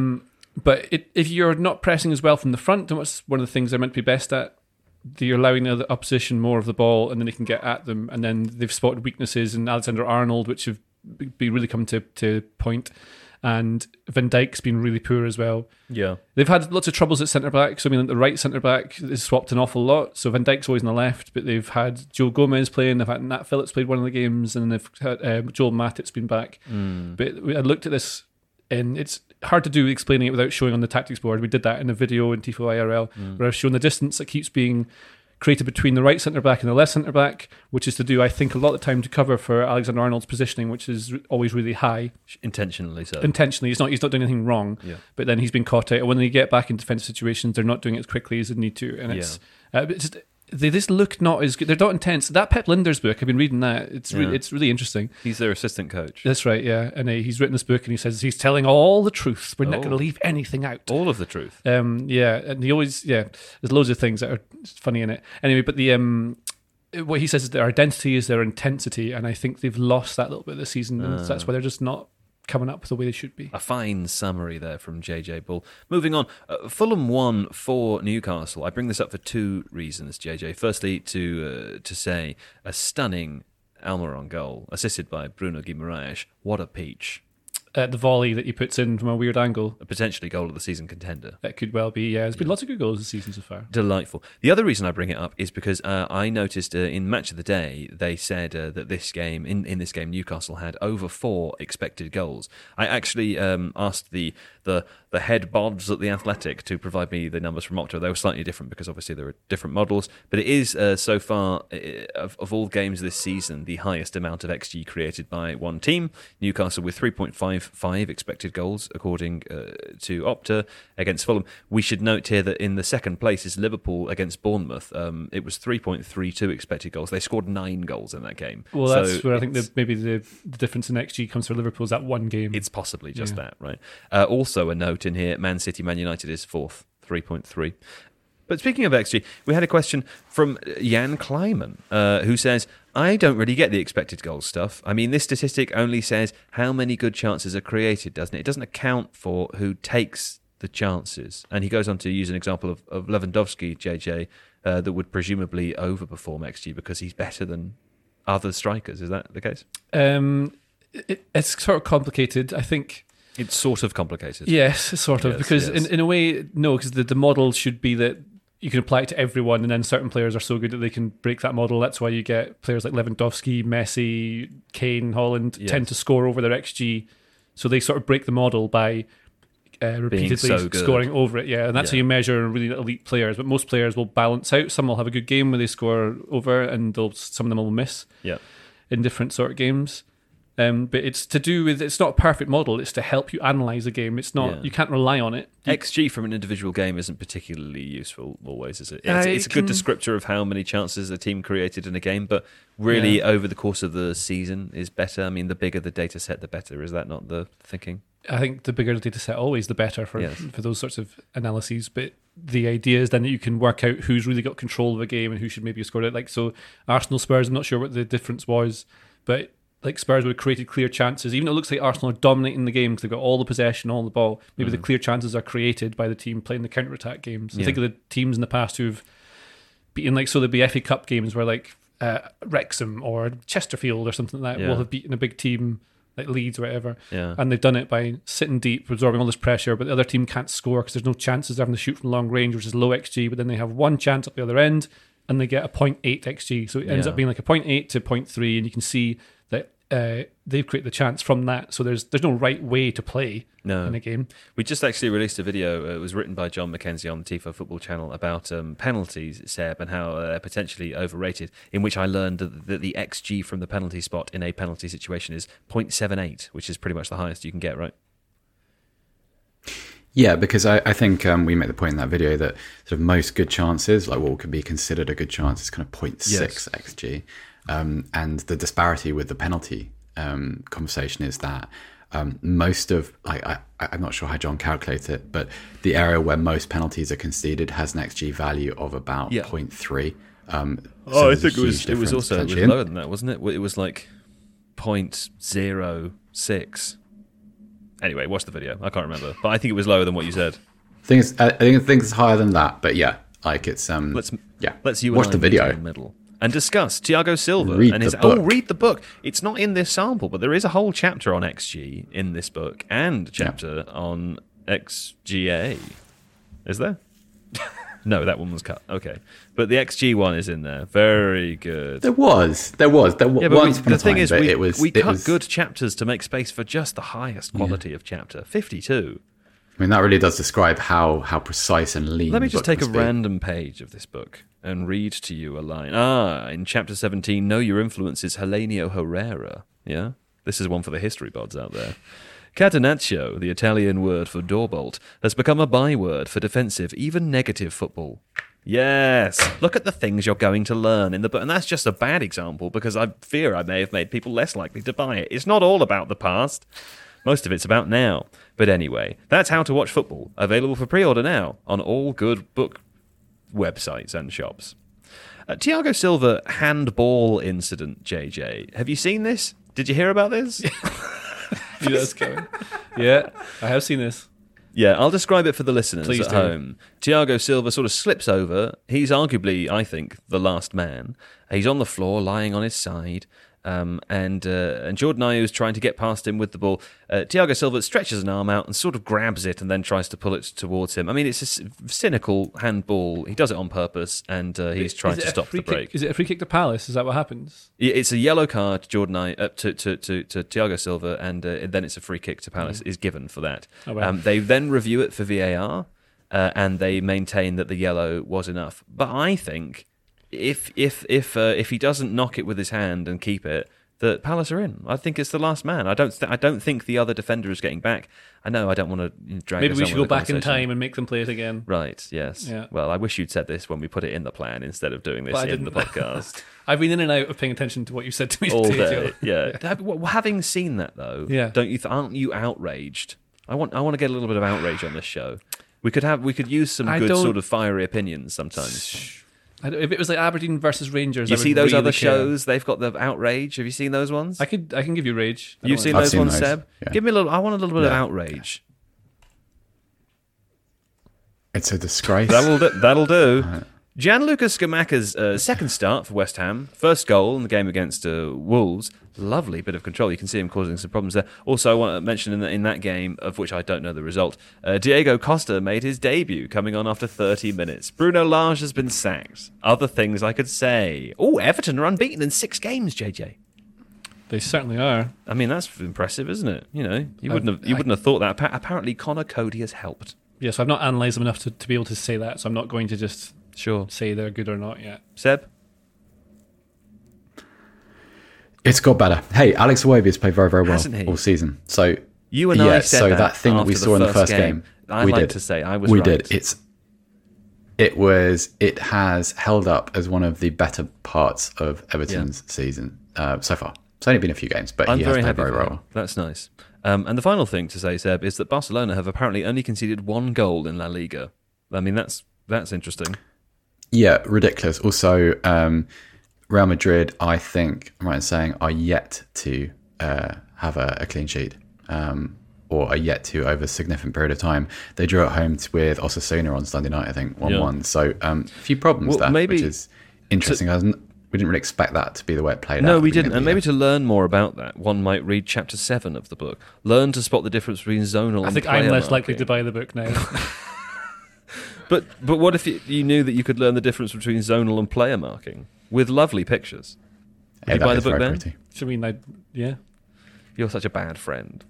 But if you're not pressing as well from the front, and what's one of the things they're meant to be best at, you're allowing the opposition more of the ball and then they can get at them. And then they've spotted weaknesses in Alexander-Arnold, which have really come to point. And Van Dijk's been really poor as well. Yeah. They've had lots of troubles at centre-back. So, I mean, the right centre-back is swapped an awful lot. So Van Dijk's always on the left, but they've had Joe Gomez playing, they've had Nat Phillips played one of the games, and they've had Joel Matip's been back. But I looked at this, and it's hard to do explaining it without showing on the tactics board. We did that in a video in Tifo IRL, where I've shown the distance that keeps being created between the right centre-back and the left centre-back, which is to do, I think, a lot of the time to cover for Alexander-Arnold's positioning, which is always really high. Intentionally so. Intentionally. He's not doing anything wrong, but then he's been caught out. And when they get back in defensive situations, they're not doing it as quickly as they need to. And they just look not as good. They're not intense. That Pep Linders book, I've been reading that. It's really interesting. He's their assistant coach. That's right, yeah. And he's written this book and he says he's telling all the truth. We're not going to leave anything out. All of the truth. Yeah, and he always, there's loads of things that are funny in it. Anyway, but what he says is their identity is their intensity, and I think they've lost that a little bit this season, and that's why they're just not coming up the way they should be. A fine summary there from JJ Bull. Moving on, Fulham won for Newcastle. I bring this up for two reasons, JJ. Firstly, to say a stunning Almiron goal, assisted by Bruno Guimaraes. What a peach. The volley that he puts in from a weird angle. A potentially goal of the season contender. That could well be, yeah. There's been lots of good goals this season so far. Delightful. The other reason I bring it up is because I noticed in Match of the Day, they said that this game, in this game, Newcastle had over 4 expected goals. I actually asked the head bods at The Athletic to provide me the numbers from Opta. They were slightly different because obviously there are different models, but it is so far, of all games this season, the highest amount of XG created by one team. Newcastle with 3.55 expected goals, according to Opta, against Fulham. We should note here that in the second place is Liverpool against Bournemouth. It was 3.32 expected goals. They scored 9 goals in that game. Well, that's where I think maybe the difference in XG comes for Liverpool is that one game. It's possibly just that, right? Also a note in here, Man City, Man United is 4th, 3.3. But speaking of XG, we had a question from Jan Kleiman, who says, I don't really get the expected goals stuff. I mean, this statistic only says how many good chances are created, doesn't it? It doesn't account for who takes the chances. And he goes on to use an example of Lewandowski, JJ, that would presumably overperform XG because he's better than other strikers. Is that the case? It's sort of complicated, I think. It's sort of complicated. Yes, sort of. Because in a way, no, because the model should be that you can apply it to everyone, and then certain players are so good that they can break that model. That's why you get players like Lewandowski, Messi, Kane, Holland tend to score over their XG. So they sort of break the model by repeatedly scoring over it. Yeah, and that's how you measure really elite players. But most players will balance out. Some will have a good game where they score over, and some of them will miss in different sort of games. But it's to do with, it's not a perfect model, it's to help you analyse a game. It's not, you can't rely on it. XG from an individual game isn't particularly useful always, is it? It's a good descriptor of how many chances a team created in a game, but really over the course of the season is better. I mean, the bigger the data set, the better. Is that not the thinking? I think the bigger the data set, always the better for those sorts of analyses. But the idea is then that you can work out who's really got control of a game and who should maybe have scored it. Like, so Arsenal Spurs, I'm not sure what the difference was, but like Spurs would have created clear chances. Even though it looks like Arsenal are dominating the game because they've got all the possession, all the ball, maybe the clear chances are created by the team playing the counter-attack games. I think of the teams in the past who've beaten, like, so there'd be FA Cup games where like Wrexham or Chesterfield or something like that will have beaten a big team like Leeds or whatever. Yeah. And they've done it by sitting deep, absorbing all this pressure, but the other team can't score because there's no chances they're having to shoot from long range, which is low XG, but then they have one chance up the other end and they get a 0.8 XG. So it ends up being like a 0.8 to 0.3, and you can see that they've created the chance from that. So there's no right way to play in a game. We just actually released a video. It was written by John McKenzie on the Tifo Football channel about penalties, Seb, and how they're potentially overrated, in which I learned that the XG from the penalty spot in a penalty situation is 0.78, which is pretty much the highest you can get, right? Yeah, because I think we make the point in that video that sort of most good chances, like what could be considered a good chance, is kind of 0.6 XG. And the disparity with the penalty conversation is that most of, I'm not sure how John calculates it, but the area where most penalties are conceded has an XG value of about 0.3. I think it was lower than that, wasn't it? It was like 0.06. Anyway, watch the video. I can't remember, but I think it was lower than what you said. I think it's higher than that, but yeah, like it's let's you watch and the video in the middle and discuss Thiago Silva and his read the book. It's not in this sample, but there is a whole chapter on XG in this book and a chapter on XGA. Is there? No, that one was cut. Okay, but the XG one is in there. Very good. There was. Yeah, but the thing is, we cut good chapters to make space for just the highest quality of chapter 52. I mean, that really does describe how precise and lean. Let me just take a random page of this book and read to you a line. In chapter 17, know your influence is Helenio Herrera. Yeah, this is one for the history bods out there. Catenaccio, the Italian word for doorbolt, has become a byword for defensive, even negative football. Yes, look at the things you're going to learn in the book. And that's just a bad example because I fear I may have made people less likely to buy it. It's not all about the past. Most of it's about now. But anyway, that's How to Watch Football, available for pre-order now on all good book websites and shops. Thiago Silva handball incident, JJ. Have you seen this? Did you hear about this? That's coming. Yeah, I have seen this. Yeah, I'll describe it for the listeners at home. Thiago Silva sort of slips over. He's arguably, I think, the last man. He's on the floor, lying on his side, and Jordan Ayew is trying to get past him with the ball. Thiago Silva stretches an arm out and sort of grabs it and then tries to pull it towards him. I mean, it's a cynical handball. He does it on purpose, and he's trying to stop the break. Is it a free kick to Palace? Is that what happens? It's a yellow card to Jordan Ayew, to Thiago Silva, and then it's a free kick to Palace is given for that. Oh, wow. They then review it for VAR, and they maintain that the yellow was enough. But I think if he doesn't knock it with his hand and keep it, that Palace are in. I think it's the last man. I don't think the other defender is getting back. I know I don't want to drag. Maybe we should go back in time and make them play it again. Right? Yes. Yeah. Well, I wish you'd said this when we put it in the plan instead of doing this in the podcast. I've been in and out of paying attention to what you said to me all today. Day. Yeah. Having seen that though, don't you? Aren't you outraged? I want to get a little bit of outrage on this show. We could use some good sort of fiery opinions sometimes. If it was like Aberdeen versus Rangers, you see those really other shows? They've got the outrage. Have you seen those ones? I can give you rage. You've seen those ones, Seb? Yeah. Give me a little. I want a little bit of outrage. It's a disgrace. That'll do. Gianluca Scamacca's second start for West Ham, first goal in the game against Wolves. Lovely bit of control. You can see him causing some problems there. Also, I want to mention in that game, of which I don't know the result, Diego Costa made his debut, coming on after 30 minutes. Bruno Lage has been sacked. Other things I could say. Oh, Everton are unbeaten in 6 games, JJ. They certainly are. I mean, that's impressive, isn't it? You know, you wouldn't have thought that. Apparently, Connor Cody has helped. Yes, I've not analysed them enough to be able to say that, so I'm not going to just say they're good or not yet. Seb? It's got better. Hey, Alex Iwobi has played very, very well all season. So you and I said that thing that we saw in the first game. I like to say I was right. We did. It has held up as one of the better parts of Everton's season so far. It's only been a few games, but he has played very well. That's nice. And the final thing to say, Seb, is that Barcelona have apparently only conceded 1 goal in La Liga. I mean, that's interesting. Yeah, ridiculous. Also, Real Madrid, I think, I'm right in saying, are yet to have a clean sheet, or are yet to over a significant period of time. They drew at home with Osasuna on Sunday night, I think, 1-1. So a few problems which is interesting. we didn't really expect that to be the way it played out. No, at we the beginning didn't. of And the maybe year. to learn more about that, one might read chapter 7 of the book. Learn to spot the difference between zonal I and think player I'm less likely marking. to buy the book now. But what if you knew that you could learn the difference between zonal and player marking with lovely pictures? Would Yeah, you that buy the is book very then? pretty. I mean, yeah. You're such a bad friend.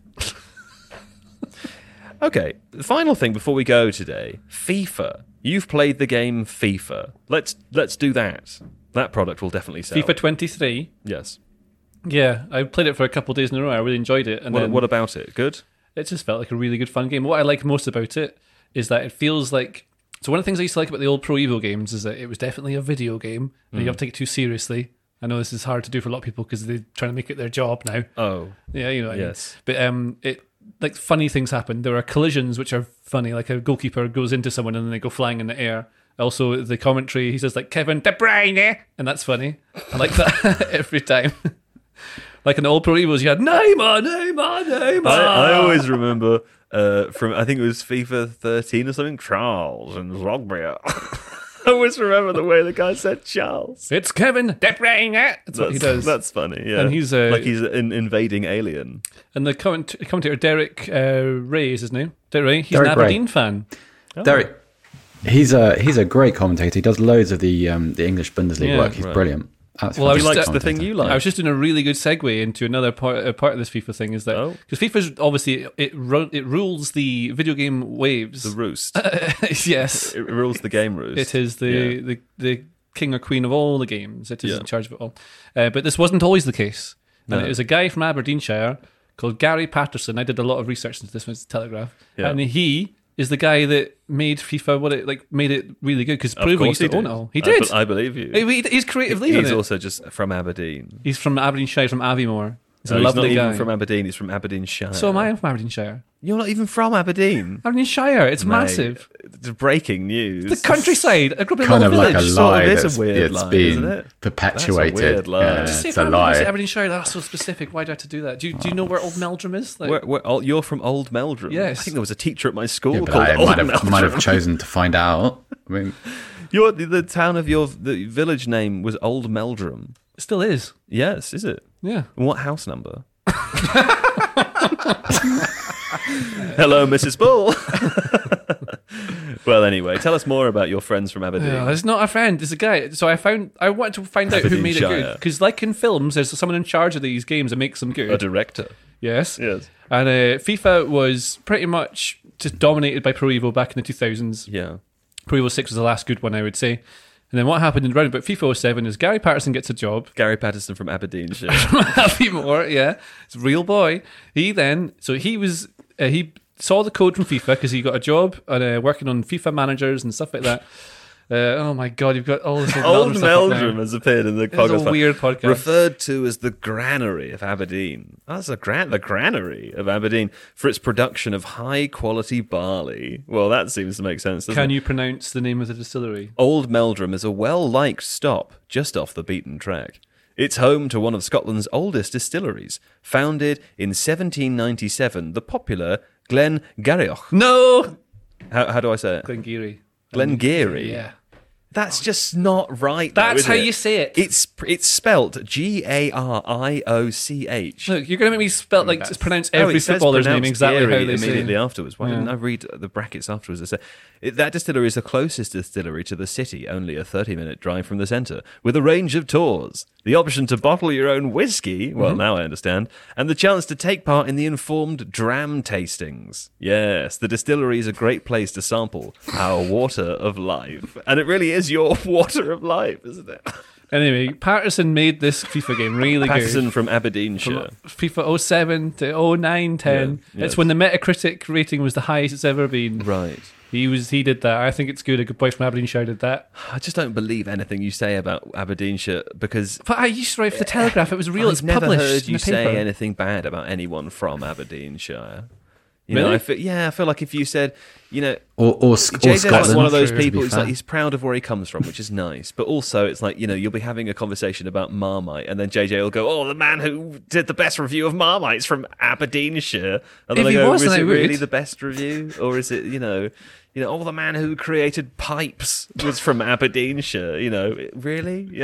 Okay, the final thing before we go today, FIFA. You've played the game FIFA. Let's do that. That product will definitely sell. FIFA 23. Yes. Yeah, I played it for a couple of days in a row. I really enjoyed it. And then What about it? Good? it just felt like a really good fun game. What I like most about it is that it feels like... So one of the things I used to like about the old Pro Evo games is that it was definitely a video game, and you don't take it too seriously. I know this is hard to do for a lot of people because they're trying to make it their job now. Oh. Yeah, you know what Yes. I mean? But it like funny things happen. There are collisions which are funny, like a goalkeeper goes into someone and then they go flying in the air. Also, the commentary, he says like Kevin De Bruyne, and that's funny. I like that every time. Like in the old Pro Evos, you had Neymar. I always remember from, I think it was FIFA 13 or something, Charles and Zogby. I always remember the way the guy said Charles. It's Kevin De Bruyne. That's what he does. That's funny, yeah. And he's like he's an invading alien. And the commentator Derek Ray is his name. Derek Ray. He's Derek an Ray. Aberdeen fan. Derek, he's a great commentator. He does loads of the English Bundesliga Yeah, work. He's right. brilliant. That's Well, I He was likes st- the thing you like. I was just doing a really good segue into another part of this FIFA thing is that Oh. because FIFA's obviously it rules the video game waves. The roost. Yes, It rules the game roost. it is the king or queen of all the games. It is Yeah. in charge of it all. But this wasn't always the case. And No. it was a guy from Aberdeenshire called Gary Patterson. I did a lot of research into this with the Telegraph, Yeah. and he is the guy that made FIFA made it really good because Of Pro Evo course used to he own did. it all. He did. I believe you. He's creative lead on He's it. also just from Aberdeen. He's from Aberdeenshire, from Aviemore. He's a No, lovely he's not guy. even from Aberdeen. He's from Aberdeenshire. So am I from Aberdeenshire. You're not even from Aberdeen. Aberdeenshire, it's Mate, massive. It's breaking news. The countryside. I grew up in a kind little of like a village. Sort of lie is a that's weird it's lie, been isn't it? perpetuated. That's a weird lie. Yeah, Just Just say it's a if lie. Aberdeenshire, that's so specific. Why do I have to do that? Do you know where Old Meldrum is? Like, You're from Old Meldrum. Yes. I think there was a teacher at my school Yeah, but called I Old might Meldrum. have chosen to find out. I mean, The town of the village name was Old Meldrum. it still is. Yes, is it? Yeah. And what house number? Hello, Mrs. Bull. Well, anyway, tell us more about your friends from Aberdeen. Yeah, it's not a friend. It's a guy. So I wanted to find out who made it Aberdeenshire. good because, like in films, there's someone in charge of these games that makes them good. A director. Yes. Yes. And FIFA was pretty much just dominated by Pro Evo back in the 2000s. Yeah. Pro Evo 6 was the last good one, I would say. And then what happened in round about FIFA 07 is Gary Patterson gets a job. Gary Patterson from Aberdeenshire. Happy more, yeah. It's a real boy. He saw the code from FIFA because he got a job working on FIFA managers and stuff like that. Oh my God, you've got all this Old stuff up Meldrum now. has appeared in the It's podcast. a weird podcast. Referred to as the Granary of Aberdeen. That's the Granary of Aberdeen for its production of high quality barley. Well, that seems to make sense, doesn't Can it? you pronounce the name of the distillery? Old Meldrum is a well-liked stop just off the beaten track. It's home to one of Scotland's oldest distilleries. Founded in 1797, the popular Glengarioch. No! How do I say it? Glengarry. Glengarry. Yeah. That's just not right. though, That's is how it? you say it. It's spelt Garioch. Look, you're going to make me spell pronounce Oh, every it says footballer's name pronounced exactly how Gary they say immediately it. afterwards. Why Yeah. didn't I read the brackets afterwards? It said, that distillery is the closest distillery to the city, only a 30-minute drive from the centre, with a range of tours, the option to bottle your own whiskey, well, now I understand, and the chance to take part in the informed dram tastings. Yes, the distillery is a great place to sample our water of life. And it really is your water of life, isn't it? Anyway, Patterson made this FIFA game really Patterson good. from Aberdeenshire. FIFA 07 to 09, 10. Yeah, It's yes. when the Metacritic rating was the highest it's ever been. Right. He did that. I think it's good. A good boy from Aberdeenshire did that. I just don't believe anything you say about Aberdeenshire because But I used to write for the Telegraph. It was real. I've It's never published heard in you the paper. say anything bad about anyone from Aberdeenshire. You know, Really? I feel like if you said, you know, or JJ's like Scotland. one of those to be people. He's fair. like he's proud of where he comes from, which is nice. But also, it's like, you know, you'll be having a conversation about Marmite, and then JJ will go, "Oh, the man who did the best review of Marmite's from Aberdeenshire." And then If I he go, was, "Is then it I would." really the best review, or is it, you know, oh, the man who created pipes was from Aberdeenshire?" You know, really, yeah.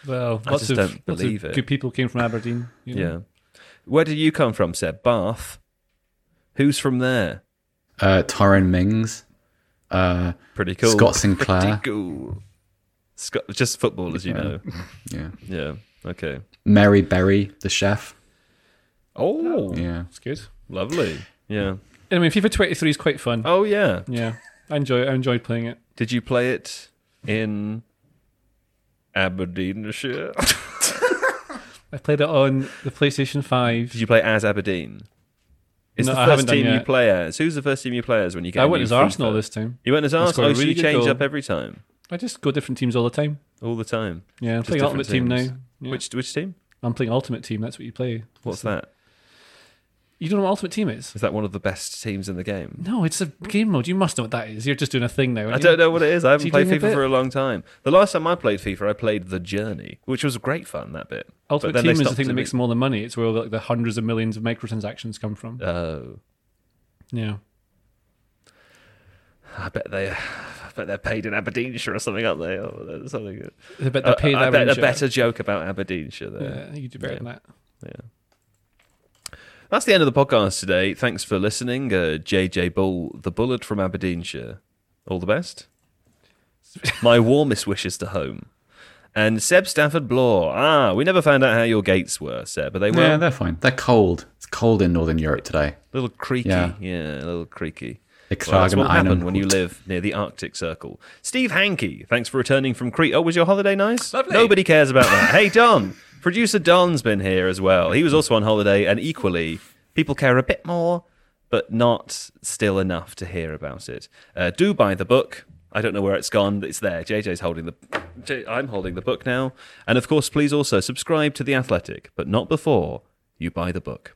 Well, I lots just of, don't lots believe of it. good people came from Aberdeen. You know? Yeah. Where did you come from, Seb? Bath? Who's from there? Tyrone Mings. Pretty cool. Scott Sinclair. Pretty cool. Just footballers, you know. Yeah. Yeah. Okay. Mary Berry, the chef. Oh. Yeah. It's good. Lovely. Yeah. I mean, FIFA 23 is quite fun. Oh, yeah. Yeah, I enjoyed playing it. Did you play it in Aberdeenshire? I played it on the PlayStation 5. Did you play as Aberdeen? It's No, the I first haven't done team you yet. play as. Who's the first team you play as when you get I a went new as Arsenal FIFA? this time. You went as I Arsenal? scored a So really you good change goal. up every time? I just go different teams all the time. All the time? Yeah, I'm Just playing Ultimate different Team teams. now. Yeah. Which team? I'm playing Ultimate Team. That's what you play. What's that? You don't know what Ultimate Team is? Is that one of the best teams in the game? No, it's a game mode. You must know what that is. You're just doing a thing now. I don't know what it is. I haven't you played doing a FIFA bit? for a long time. The last time I played FIFA, I played The Journey, which was great fun, that bit. Ultimate But then Team they is the stopped thing that doing makes it. them all the money. It's where all the hundreds of millions of microtransactions come from. Oh. Yeah. I bet they're paid in Aberdeenshire or something, aren't they? Or there's something. I bet they're paid I bet a Aberdeenshire. better joke about Aberdeenshire there. Yeah, I think you do better than that. Yeah. That's the end of the podcast today. Thanks for listening. JJ Bull, the Bullet from Aberdeenshire. All the best. My warmest wishes to home. And Seb Stafford Bloor. We never found out how your gates were, Seb, but they were Yeah, they're fine. They're cold. It's cold in Northern Europe today. a little creaky. Yeah. A little creaky. Ich Well, that's trage what will happen einen when you Hut. live near the Arctic Circle. Steve Hankey, thanks for returning from Crete. Oh, was your holiday nice? Lovely. Nobody cares about that. Hey, Don. Producer Don's been here as well. He was also on holiday, and equally, people care a bit more, but not still enough to hear about it. Do buy the book. I don't know where it's gone, but it's there. JJ's holding I'm holding the book now. And of course, please also subscribe to The Athletic, but not before you buy the book.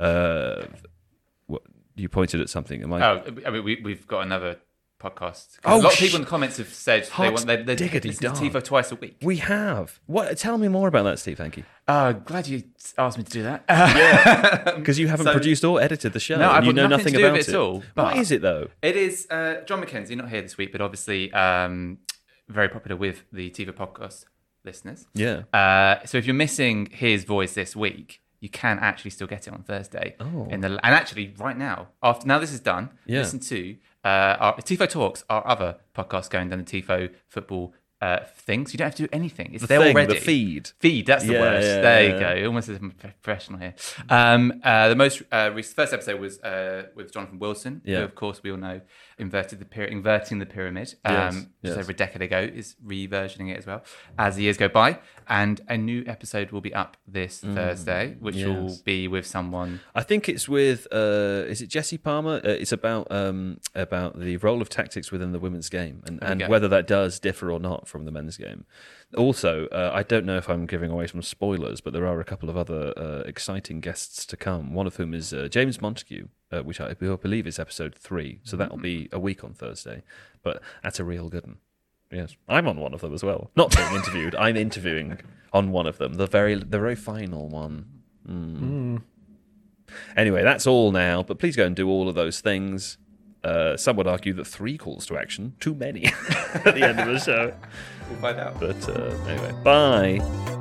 You pointed at something. Am I? Oh, I mean, we've got another podcast. Oh, a lot of people in the comments have said Hot they diggity listen to darn. TiVo twice a week. We have. What? Tell me more about that, Steve Hankey. Glad you asked me to do that. Because you haven't So- produced or edited the show. No, and I've you got know nothing nothing to do about with it at all, What but- is it though? It is John McKenzie, not here this week, but obviously very popular with the TiVo podcast listeners. Yeah. So if you're missing his voice this week, you can actually still get it on Thursday. Oh. And actually, right now, now this is done, Yeah. listen to our Tifo Talks, our other podcast going down the Tifo football things. You don't have to do anything. It's The there thing, already. the feed. Feed, that's the Yeah, word. yeah, there yeah. you go. Almost as professional here. The most first episode was with Jonathan Wilson, Yeah. who, of course, we all know inverting the pyramid. Yes, Just yes. over a decade ago, is reversioning it as well as the years go by. And a new episode will be up this Thursday, which will yes. be with someone. I think it's with. Is it Jesse Palmer? It's about the role of tactics within the women's game and go. whether that does differ or not from the men's game. Also, I don't know if I'm giving away some spoilers, but there are a couple of other exciting guests to come. One of whom is James Montague, which I believe is episode 3. So that'll be a week on Thursday. But that's a real good one. Yes, I'm on one of them as well. Not being interviewed. I'm interviewing on one of them. The very final one. Anyway, that's all now. But please go and do all of those things. Some would argue that 3 calls to action, too many at the end of the show. We'll find out. But anyway, bye.